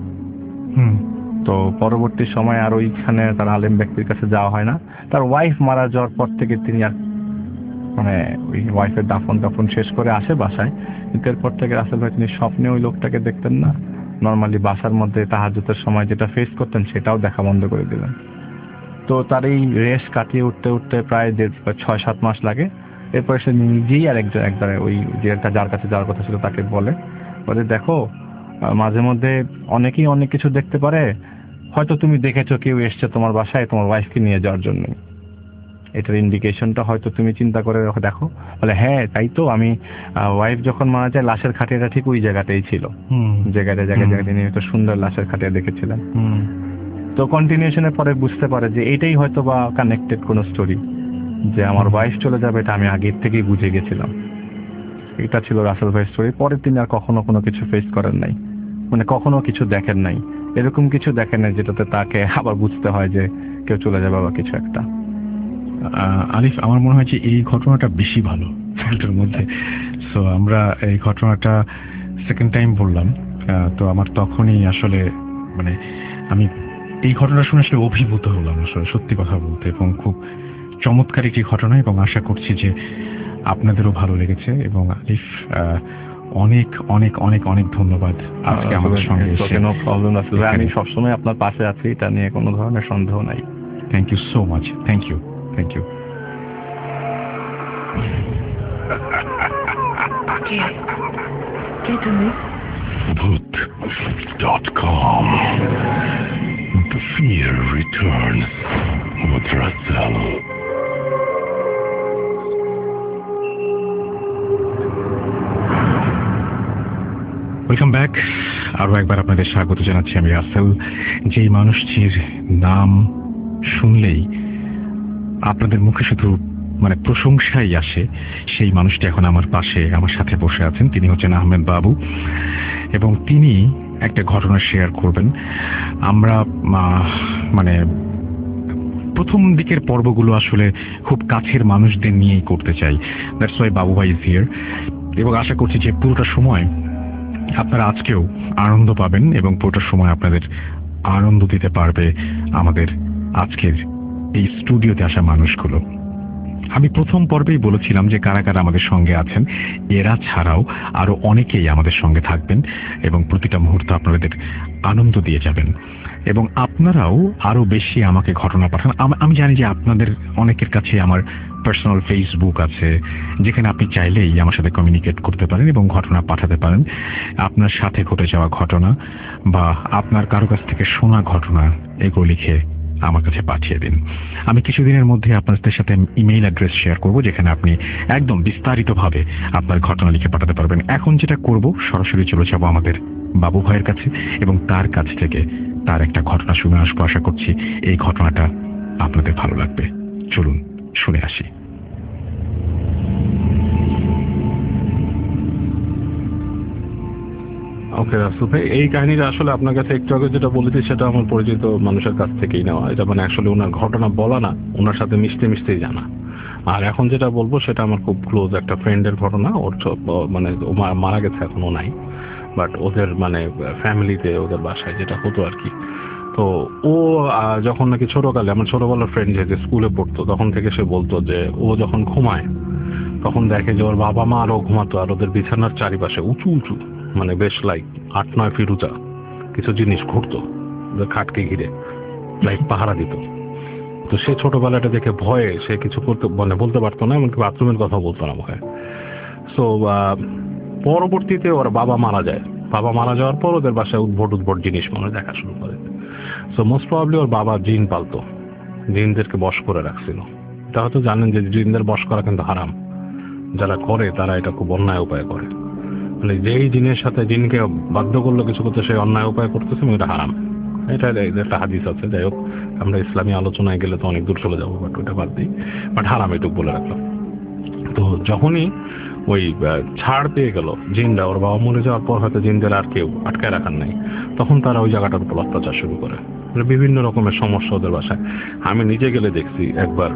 হুম তো পরবর্তী সময় আর ওইখানে তার আলেম ব্যক্তির কাছে যাওয়া হয় না। তার ওয়াইফ মারা যাওয়ার পর থেকে তিনি আর মানে ওই ওয়াইফের দাফন দাফন শেষ করে আসে বাসায়, কিন্তু এরপর থেকে রাসেল ভাই তিনি স্বপ্নে ওই লোকটাকে দেখতেন না। নর্মালি বাসার মধ্যে তাহাজ্জুদের সময় যেটা ফেস করতেন সেটাও দেখা বন্ধ করে দিলেন। তো তার এই রেস কাটিয়ে উঠতে উঠতে প্রায় দেড় ছয় সাত মাস লাগে। এরপরে সে নিজেই আর একজন একবার ওই যে একটা যার কাছে যাওয়ার কথা ছিল তাকে বলে বলে দেখো মাঝে মধ্যে অনেকেই অনেক কিছু দেখতে পারে, হয়তো তুমি দেখেছো কেউ এসছে তোমার বাসায় তোমার ওয়াইফকে নিয়ে যাওয়ার জন্য, এটার ইন্ডিকেশনটা হয়তো তুমি চিন্তা করে দেখো। বলে হ্যাঁ তাই তো, আমি ওয়াইফ যখন মারা যায় লাশের খাটিয়াটা ঠিক ওই জায়গাতেই ছিল, জায়গাটা জায়গায় জায়গায় তিনি একটা সুন্দর লাশের খাটিয়া দেখেছিলেন। তো কন্টিনিউশনের পরে বুঝতে পারে যে এটাই হয়তো বা কানেক্টেড কোনো স্টোরি, যে আমার ওয়াইফ চলে যাবে এটা আমি আগের থেকেই বুঝে গেছিলাম। এটা ছিল রাসেল ভাই স্টোরি। পরে তিনি আর কখনো কোনো কিছু ফেস করেন নাই, মানে কখনো কিছু দেখেন নাই, এরকম কিছু দেখেন নাই যেটাতে তাকে আবার বুঝতে হয় যে কেউ চলে যাবে বা কিছু একটা। আলিফ, আমার মনে হয় যে এই ঘটনাটা বেশি ভালো ফিল্ডের মধ্যে। সো আমরা এই ঘটনাটা সেকেন্ড টাইম বললাম, তো আমার তখনই আসলে মানে আমি এই ঘটনা শুনে আসলে অভিভূত হলাম আসলে সত্যি কথা বলতে, এবং খুব চমৎকার একটি ঘটনা, এবং আশা করছি যে আপনাদেরও ভালো লেগেছে। এবং আলিফ অনেক অনেক অনেক অনেক ধন্যবাদ আজকে আমাদের সঙ্গে এসে। নো প্রবলেম রাসেল ভাই, আমি সবসময় আপনার পাশে আছি, এটা নিয়ে কোনো ধরনের সন্দেহ নাই। Thank you so much. Thank you thank you Okay. Okay, tell me. Bhoot dot com. The fear returns with Russell. Welcome back. আরও একবার আপনাদের স্বাগত জানাচ্ছি আমি রাসেল। যেই মানুষটির নাম শুনলেই আপনাদের মুখে শুধু মানে প্রশংসাই আসে, সেই মানুষটি এখন আমার পাশে আমার সাথে বসে আছেন। তিনি হচ্ছেন আহমেদ বাবু, এবং তিনি একটা ঘটনা শেয়ার করবেন। আমরা মানে প্রথম দিকের পর্বগুলো আসলে খুব কাছের মানুষদের নিয়েই করতে চাই, দ্যাটস ওয়াই বাবু ভাই ইজ হিয়ার। এবং আশা করছি যে পুরোটা সময় আপনারা আজকেও আনন্দ পাবেন এবং পুরোটা সময় আপনাদের আনন্দ দিতে পারবে আমাদের আজকের এই স্টুডিওতে আসা মানুষগুলো। আমি প্রথম পর্বেই বলেছিলাম যে কারা কারা আমাদের সঙ্গে আছেন, এরা ছাড়াও আরো অনেকেই আমাদের সঙ্গে থাকবেন এবং প্রতিটা মুহূর্ত আপনাদের আনন্দ দিয়ে যাবেন। এবং আপনারাও আরো বেশি আমাকে ঘটনা পাঠান। আমি জানি যে আপনাদের অনেকের কাছে আমার পার্সোনাল ফেসবুক আছে, যেখানে আপনি চাইলেই আমার সাথে কমিউনিকেট করতে পারেন এবং ঘটনা পাঠাতে পারেন। আপনার সাথে ঘটে যাওয়া ঘটনা বা আপনার কারো কাছ থেকে শোনা ঘটনা এগুলো লিখে আমার কাছে পাঠিয়ে দিন। আমি কিছুদিনের মধ্যে আপনাদের সাথে ইমেইল অ্যাড্রেস শেয়ার করব, যেখানে আপনি একদম বিস্তারিতভাবে আপনার ঘটনা লিখে পাঠাতে পারবেন। এখন যেটা করব, সরাসরি চলে যাবো আমাদের বাবু ভাইয়ের কাছে এবং তার কাছ থেকে তার একটা ঘটনা শুনে আসবো। আশা করছি এই ঘটনাটা আপনাদের ভালো লাগবে। চলুন শুনে আসি। ওকে রাসেল ভাই, এই কাহিনীটা আসলে আপনার কাছে একটু আগে যেটা বলেছি সেটা আমার পরিচিত মানুষের কাছ থেকেই নেওয়া। এটা মানে আসলে ওনার ঘটনা বলা না, ওনার সাথে মিশতে মিশতেই জানা। আর এখন যেটা বলবো সেটা আমার খুব ক্লোজ একটা ফ্রেন্ডের ঘটনা। ওর মানে ও মারা গেছে, এখনো নাই, বাট ওদের মানে ফ্যামিলিতে ওদের বাসায় যেটা হতো আর কি। তো ও যখন নাকি ছোটকালে, আমার ছোটবেলার ফ্রেন্ড যেহেতু স্কুলে পড়তো, তখন থেকে সে বলতো যে ও যখন ঘুমায় তখন দেখে যে ওর বাবা মা আরও ঘুমাতো, আর ওদের বিছানার চারিপাশে উঁচু উঁচু মানে বেশ লাইক আট নয় ফিট উঁচা কিছু জিনিস ঘুরতো খাটকে ঘিরে, লাইক পাহারা দিত। তো সে ছোটবেলাটা দেখে ভয়ে সে কিছু করতে মানে বলতে পারতো না, এমনকি বাথরুমের কথা বলতো না ভয়ে। সো পরবর্তীতে ওর বাবা মারা যায়। বাবা মারা যাওয়ার পর ওদের বাসায় উদ্ভট উদ্ভট জিনিস মনে দেখা শুরু করে। সো মোস্ট প্রবাবলি ওর বাবা জিন পালতো, জিনদেরকে বশ করে রাখছিল। এটা হয়তো জানেন যে জিনদের বশ করা কিন্তু হারাম, যারা করে তারা এটা খুব অন্যায় উপায় করে। মানে যেই জিনের সাথে জিনকে বাধ্য করলো কিছু করতে, সেই অন্যায় উপায় করতেছে, এটা হারাম। এটা একটা হাদিস আছে। যাই হোক, আমরা ইসলামী আলোচনায় গেলে তো অনেক দূর চলে যাবো, বাট ওটা বাদ দিই। বাট হারাম এটুকু বলে রাখলাম। তো যখনই ওই ছাড় পেয়ে গেল জিনরা, ওর বাবা মরে যাওয়ার পর হয়তো জিনদের আর কেউ আটকায় রাখার নাই, তখন তারা ওই জায়গাটার উপর অত্যাচার শুরু করে। বিভিন্ন রকমের সমস্যা ওদের বাসায়। আমি নিজে গেলে দেখছি একবার,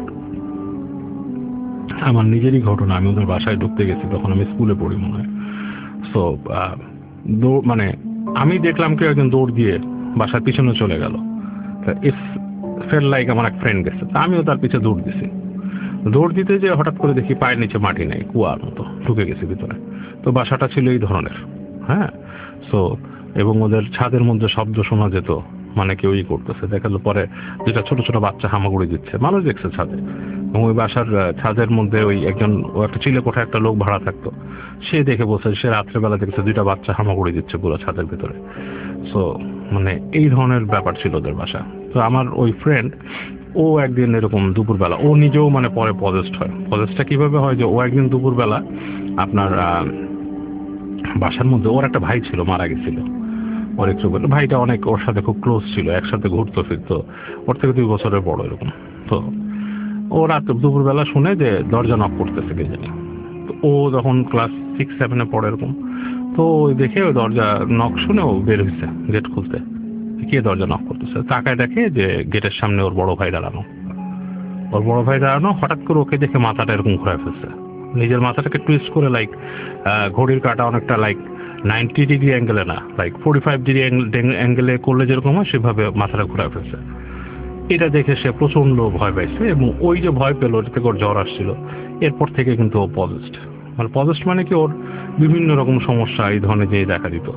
আমার নিজেরই ঘটনা। আমি ওদের বাসায় ঢুকতে গেছি, তখন আমি স্কুলে পড়ি মনে হয়। সো মানে আমি দেখলাম কেউ একজন দৌড় দিয়ে বাসার পিছনে চলে গেল। ইটস ফেল লাইক আমার এক ফ্রেন্ড গেছে, আমিও তার পিছনে দৌড় দিছি। দৌড় দিতে যে হঠাৎ করে দেখি পায়ের নিচে মাটি নেই, কুয়ার মতো ঢুকে গেছি ভিতরে। তো বাসাটা ছিল এই ধরনের, হ্যাঁ। সো এবং ওদের ছাদের মধ্যে শব্দ শোনা যেত, মানে কেউই করতেছে। দেখা গেল পরে যেটা ছোট ছোট বাচ্চা হামাগুড়ি দিচ্ছে, মানুষ দেখছে ছাদে। এবং ওই বাসার ছাদের মধ্যে ওই একজন, ও একটা চিলে কোঠা একটা লোক ভাড়া থাকতো, সে দেখে বলছে সে রাত্রেবেলা দেখছে দুইটা বাচ্চা হামাগুড়ি দিচ্ছে পুরো ছাদের ভিতরে। সো মানে এই ধরনের ব্যাপার ছিল ওদের বাসা। তো আমার ওই ফ্রেন্ড, ও একদিন এরকম দুপুরবেলা, ও নিজেও মানে পরে পজেস্ট হয়। পজেস্টটা কিভাবে হয়, যে ও একদিন দুপুরবেলা আপনার বাসার মধ্যে, ওর একটা ভাই ছিল মারা গেছিল, ওর একটু ভাইটা অনেক ওর সাথে খুব ক্লোজ ছিল, একসাথে ঘুরতো ফিরতো, ওর থেকে দুই বছরের বড় এরকম। তো ও রাত দুপুরবেলা শুনে যে দরজা নক করতেছে কে জানি। তো ও যখন ক্লাস সিক্স সেভেনে পড়ে এরকম, তো ওই দেখে ওই দরজা নক শুনে ও বের হয়েছে গেট খুলতে। কে দরজা নক করতেছে, তাকায় দেখে যে গেটের সামনে ওর বড় ভাই দাঁড়ানো। ওর বড় ভাই দাঁড়ানো, হঠাৎ করে ওকে দেখে মাথাটা এরকম ঘুরায় ফেলছে, নিজের মাথাটাকে টুইস্ট করে, লাইক ঘড়ির কাঁটা অনেকটা লাইক নাইনটি ডিগ্রি অ্যাঙ্গেলে না, লাইক ফোর্টি ফাইভ ডিগ্রি অ্যাঙ্গেলে করলে যেরকম হয় সেভাবে মাথাটা ঘুরায় ফেলছে। এটা দেখে সে প্রচন্ড ভয় পাইছে, এবং ওই যে ভয় পেল ওর থেকে ওর জ্বর আসছিল, এরপর থেকে কিন্তু ও পজেস্ট। মানে পজেস্ট মানে কি, ওর বিভিন্ন রকম সমস্যা এই ধরনের যে দেখা দিত।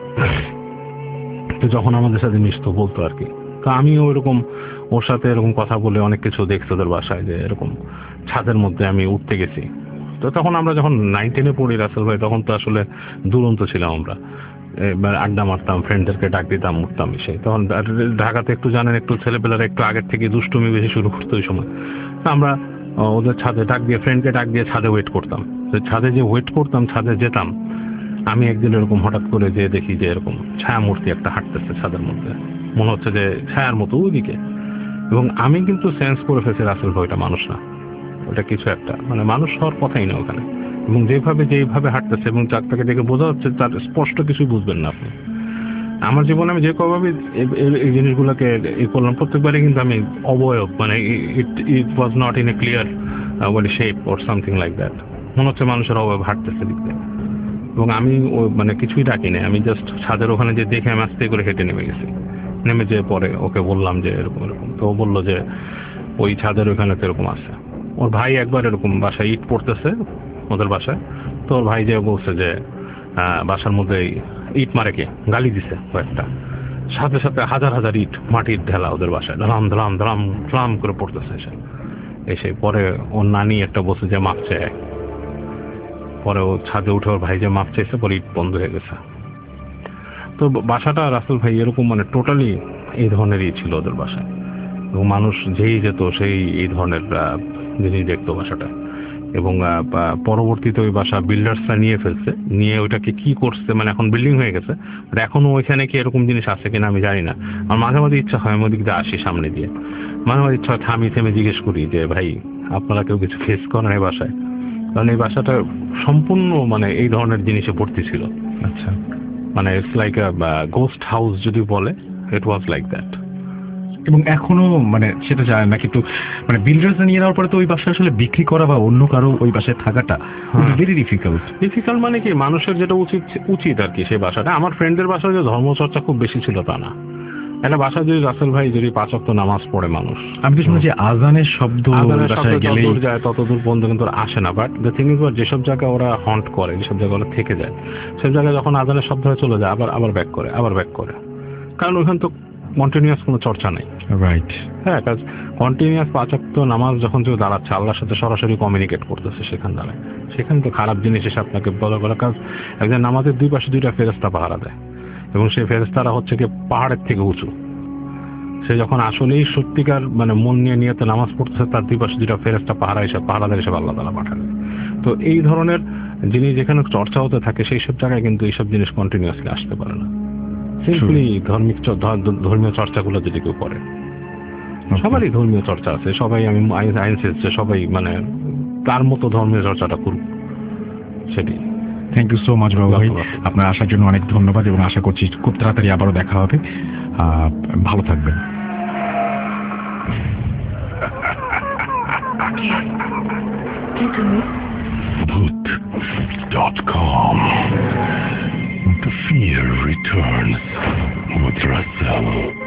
তো যখন আমাদের সাথে মিশতো বলতো আর কি। তো আমিও এরকম ওর সাথে এরকম কথা বলে অনেক কিছু দেখছি ওদের বাসায়, যে এরকম ছাদের মধ্যে আমি উঠতে গেছি। তো তখন আমরা যখন নাইন টেনে পড়ি রাসেল ভাই, তখন তো আসলে দুরন্ত ছিলাম আমরা, আড্ডা মারতাম, ফ্রেন্ডদেরকে ডাক দিতাম, উঠতাম এসে। তখন ঢাকাতে একটু জানেন, একটু ছেলেপেলারা একটু আগের থেকে দুষ্টুমি বেশি শুরু করতো ওই সময়। আমরা ওদের ছাদে ডাক দিয়ে, ফ্রেন্ডকে ডাক দিয়ে ছাদে ওয়েট করতাম। তো ছাদে যে ওয়েট করতাম, ছাদে যেতাম, আমি একদিন এরকম হঠাৎ করে যে দেখি যে এরকম ছায়ামূর্তি একটা হাঁটতেছে ছাদের মধ্যে, মনে হচ্ছে যে ছায়ার মতো ওইদিকে। এবং আমি কিন্তু সেন্স করে ফেলছি রাসেল ভাই ওটা মানুষ না, ওটা কিছু একটা, মানে মানুষ হওয়ার কথাই না ওখানে। এবং যেভাবে যেভাবে হাঁটতেছে এবং চারটাকে দেখে বোঝা হচ্ছে তার স্পষ্ট কিছুই বুঝবেন না আপনি। আমার জীবনে আমি যে কভাবে এই জিনিসগুলোকে ই করলাম, প্রত্যেকবারই কিন্তু আমি অবয়ব, মানে it it was not in a clear body shape or something like that, মনে হচ্ছে মানুষের অবয়ব হাঁটতেছে দিক দিয়ে। এবং আমি মানে কিছুই ডাকি নাই, আমি জাস্ট ছাদের ওখানে যে দেখে আমি আস্তে করে হেঁটে নেমে গেছি। নেমে যেয়ে পরে ওকে বললাম যে এরকম এরকম, তো ও বললো যে ওই ছাদের ওইখানে তো এরকম আছে। ওর ভাই একবার এরকম বাসায় ইট পড়তেছে ওদের বাসায়, তো ওর ভাই যে বলছে যে বাসার মধ্যে ইট মারে কে, গালি দিছে কয়েকটা, সাথে সাথে হাজার হাজার ইট মাটির ঢেলা ওদের বাসায় ধরাম ধরাম ধরাম ধরাম করে পড়তেছে এসে এসে পরে ওর নানি একটা বসে যে মাপ চায়, পরে ও ছাদে উঠে ওর ভাই যে মাপ চাইছে, পরে ইট বন্ধ হয়ে গেছে। তো বাসাটা রাসেল ভাই এরকম মানে টোটালি এই ধরনেরই ছিল ওদের বাসায়, এবং মানুষ যেই যেত সেই এই ধরনের জিনিস দেখতো বাসাটা। এবং পরবর্তীতে ওই বাসা বিল্ডার্সরা নিয়ে ফেলছে, নিয়ে ওইটাকে কি করছে, মানে এখন বিল্ডিং হয়ে গেছে, বাট এখনো ওইখানে কি এরকম জিনিস আছে কিনা আমি জানি না। আমার মাঝে মাঝে ইচ্ছা হয় আমি ওদিক দিয়ে আসি সামনে দিয়ে, মাঝে মাঝে ইচ্ছা হয় থামি থেমে জিজ্ঞেস করি যে ভাই আপনারা কেউ কিছু ফেস করেন এই বাসায়, কারণ এই বাসাটা সম্পূর্ণ মানে এই ধরনের জিনিসে ভর্তি ছিল। আচ্ছা, মানে it's like a ghost house যদি বলে, ইট ওয়াজ লাইক দ্যাট। এবং এখনো মানে সেটা যায় না, কিন্তু মানে বিল্ডার্স নিয়ে নেওয়ার পরে তো ওই বাসা আসলে বিক্রি করা বা অন্য কারো ওই বাসায় থাকাটা ভেরি ডিফিকাল্ট। ডিফিকাল্ট মানে কি, মানুষের যেটা উচিত উচিত আর কি সেই বাসাটা। আমার ফ্রেন্ডের বাসায় যে ধর্মচর্চা খুব বেশি ছিল তা না, একটা বাসা যদি রাসেল ভাই যদি পাঁচ ওয়াক্ত নামাজ পড়ে মানুষ, আমি তো শুনেছি আজানের শব্দ যতদূর যায় ততদূর পর্যন্ত কিন্তু আসে না। বাট দ্য থিং ইজ যেসব জায়গায় ওরা হন্ট করে, যেসব জায়গায় ওরা থেকে যায়, সব জায়গায় যখন আজানের শব্দ হয়ে চলে যায় আবার আবার ব্যাক করে আবার ব্যাক করে, কারণ ওইখানে তো কন্টিনিউয়াস কোনো চর্চা নেই। রাইট, হ্যাঁ, কাজ কন্টিনিউয়াস পাঁচ ওয়াক্ত নামাজ যখন কেউ দাঁড়াচ্ছে আল্লাহর সাথে সরাসরি কমিউনিকেট করতেছে সেখান দাঁড়ায়, সেখানে তো খারাপ জিনিস এসে আপনাকে বলা বলা কাজ। একজন নামাজের দুই পাশে দুইটা ফেরেশতা পাহারা দেয়, এবং সেই ফেরেশতারা হচ্ছে কি পাহাড়ের থেকে উঁচু। সে যখন আসলেই সত্যিকার মানে মন নিয়ে নিয়ে নামাজ পড়তেছে, তার দুই পাশে দুইটা ফেরেশতা পাহারা হিসাবে পাহারাদার হিসাবে আল্লাহ তাআলা পাঠাবে। তো এই ধরনের জিনিস যেখানে চর্চা হতে থাকে সেই সব জায়গায় কিন্তু এইসব জিনিস কন্টিনিউয়াসলি আসতে পারে না। সিম্পলি ধর্মিক ধর্মীয় চর্চাগুলো যদি কেউ করে, সবারই ধর্মীয় চর্চা আছে, সবাই আমি আইন শেষে সবাই মানে তার মতো ধর্মীয় চর্চাটা করুক, সেটি। থ্যাংক ইউ সো মাচ বাবু ভাই, আপনার আসার জন্য অনেক ধন্যবাদ, এবং আশা করছি খুব তাড়াতাড়ি আবারও দেখা হবে। ভালো থাকবেন। Bhoot dot com. The fear returns with Russell.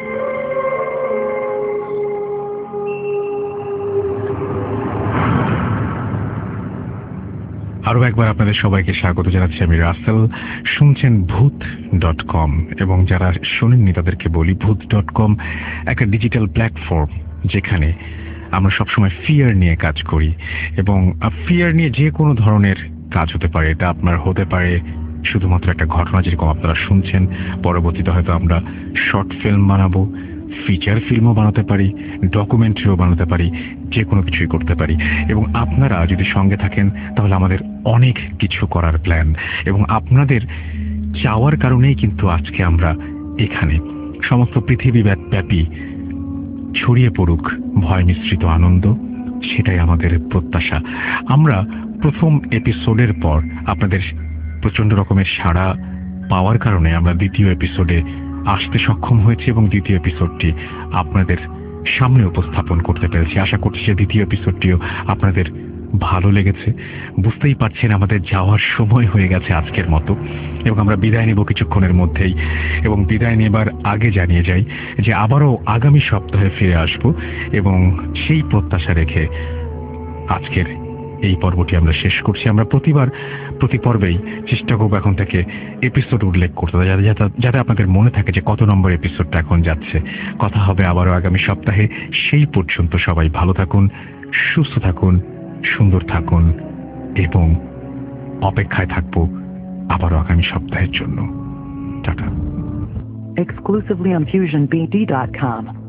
আরও একবার আপনাদের সবাইকে স্বাগত জানাচ্ছি, আমি রাসেল। শুনছেন ভূত ডট কম, এবং যারা শোনেননি তাদেরকে বলি ভূত ডট কম একটা ডিজিটাল প্ল্যাটফর্ম যেখানে আমরা সবসময় ফিয়ার নিয়ে কাজ করি, এবং ফিয়ার নিয়ে যে কোনো ধরনের কাজ হতে পারে। এটা আপনার হতে পারে শুধুমাত্র একটা ঘটনা, যেরকম আপনারা শুনছেন, পরবর্তীতে হয়তো আমরা শর্ট ফিল্ম বানাবো, ফিচার ফিল্মও বানাতে পারি, ডকুমেন্টারিও বানাতে পারি, যে কোনো কিছুই করতে পারি। এবং আপনারা যদি সঙ্গে থাকেন তাহলে আমাদের অনেক কিছু করার প্ল্যান, এবং আপনাদের চাওয়ার কারণেই কিন্তু আজকে আমরা এখানে। সমস্ত পৃথিবী ব্যাপী ছড়িয়ে পড়ুক ভয় মিশ্রিত আনন্দ, সেটাই আমাদের প্রত্যাশা। আমরা প্রথম এপিসোডের পর আপনাদের প্রচন্ড রকমের সাড়া পাওয়ার কারণে আমরা দ্বিতীয় এপিসোডে আসতে সক্ষম হয়েছি, এবং দ্বিতীয় এপিসোডটি আপনাদের সামনে উপস্থাপন করতে পেরেছি। আশা করছি যে দ্বিতীয় এপিসোডটিও আপনাদের ভালো লেগেছে। বুঝতেই পারছেন আমাদের যাওয়ার সময় হয়ে গেছে আজকের মতো, এবং আমরা বিদায় নেব কিছুক্ষণের মধ্যেই। এবং বিদায় নেবার আগে জানিয়ে যাই যে আবারও আগামী সপ্তাহে ফিরে আসব, এবং সেই প্রত্যাশা রেখে আজকের এই পর্বটি আমরা শেষ করছি। আমরা প্রতিবার প্রতি পর্বেই চেষ্টা করবো এখন থেকে এপিসোড উল্লেখ করতে, যাতে আপনাদের মনে থাকে যে কত নম্বর এপিসোডটা এখন যাচ্ছে। কথা হবে আবারও আগামী সপ্তাহে। সেই পর্যন্ত সবাই ভালো থাকুন, সুস্থ থাকুন, সুন্দর থাকুন, এবং অপেক্ষায় থাকবো আবারও আগামী সপ্তাহের জন্য। Tata. Exclusively on fusion b d dot com.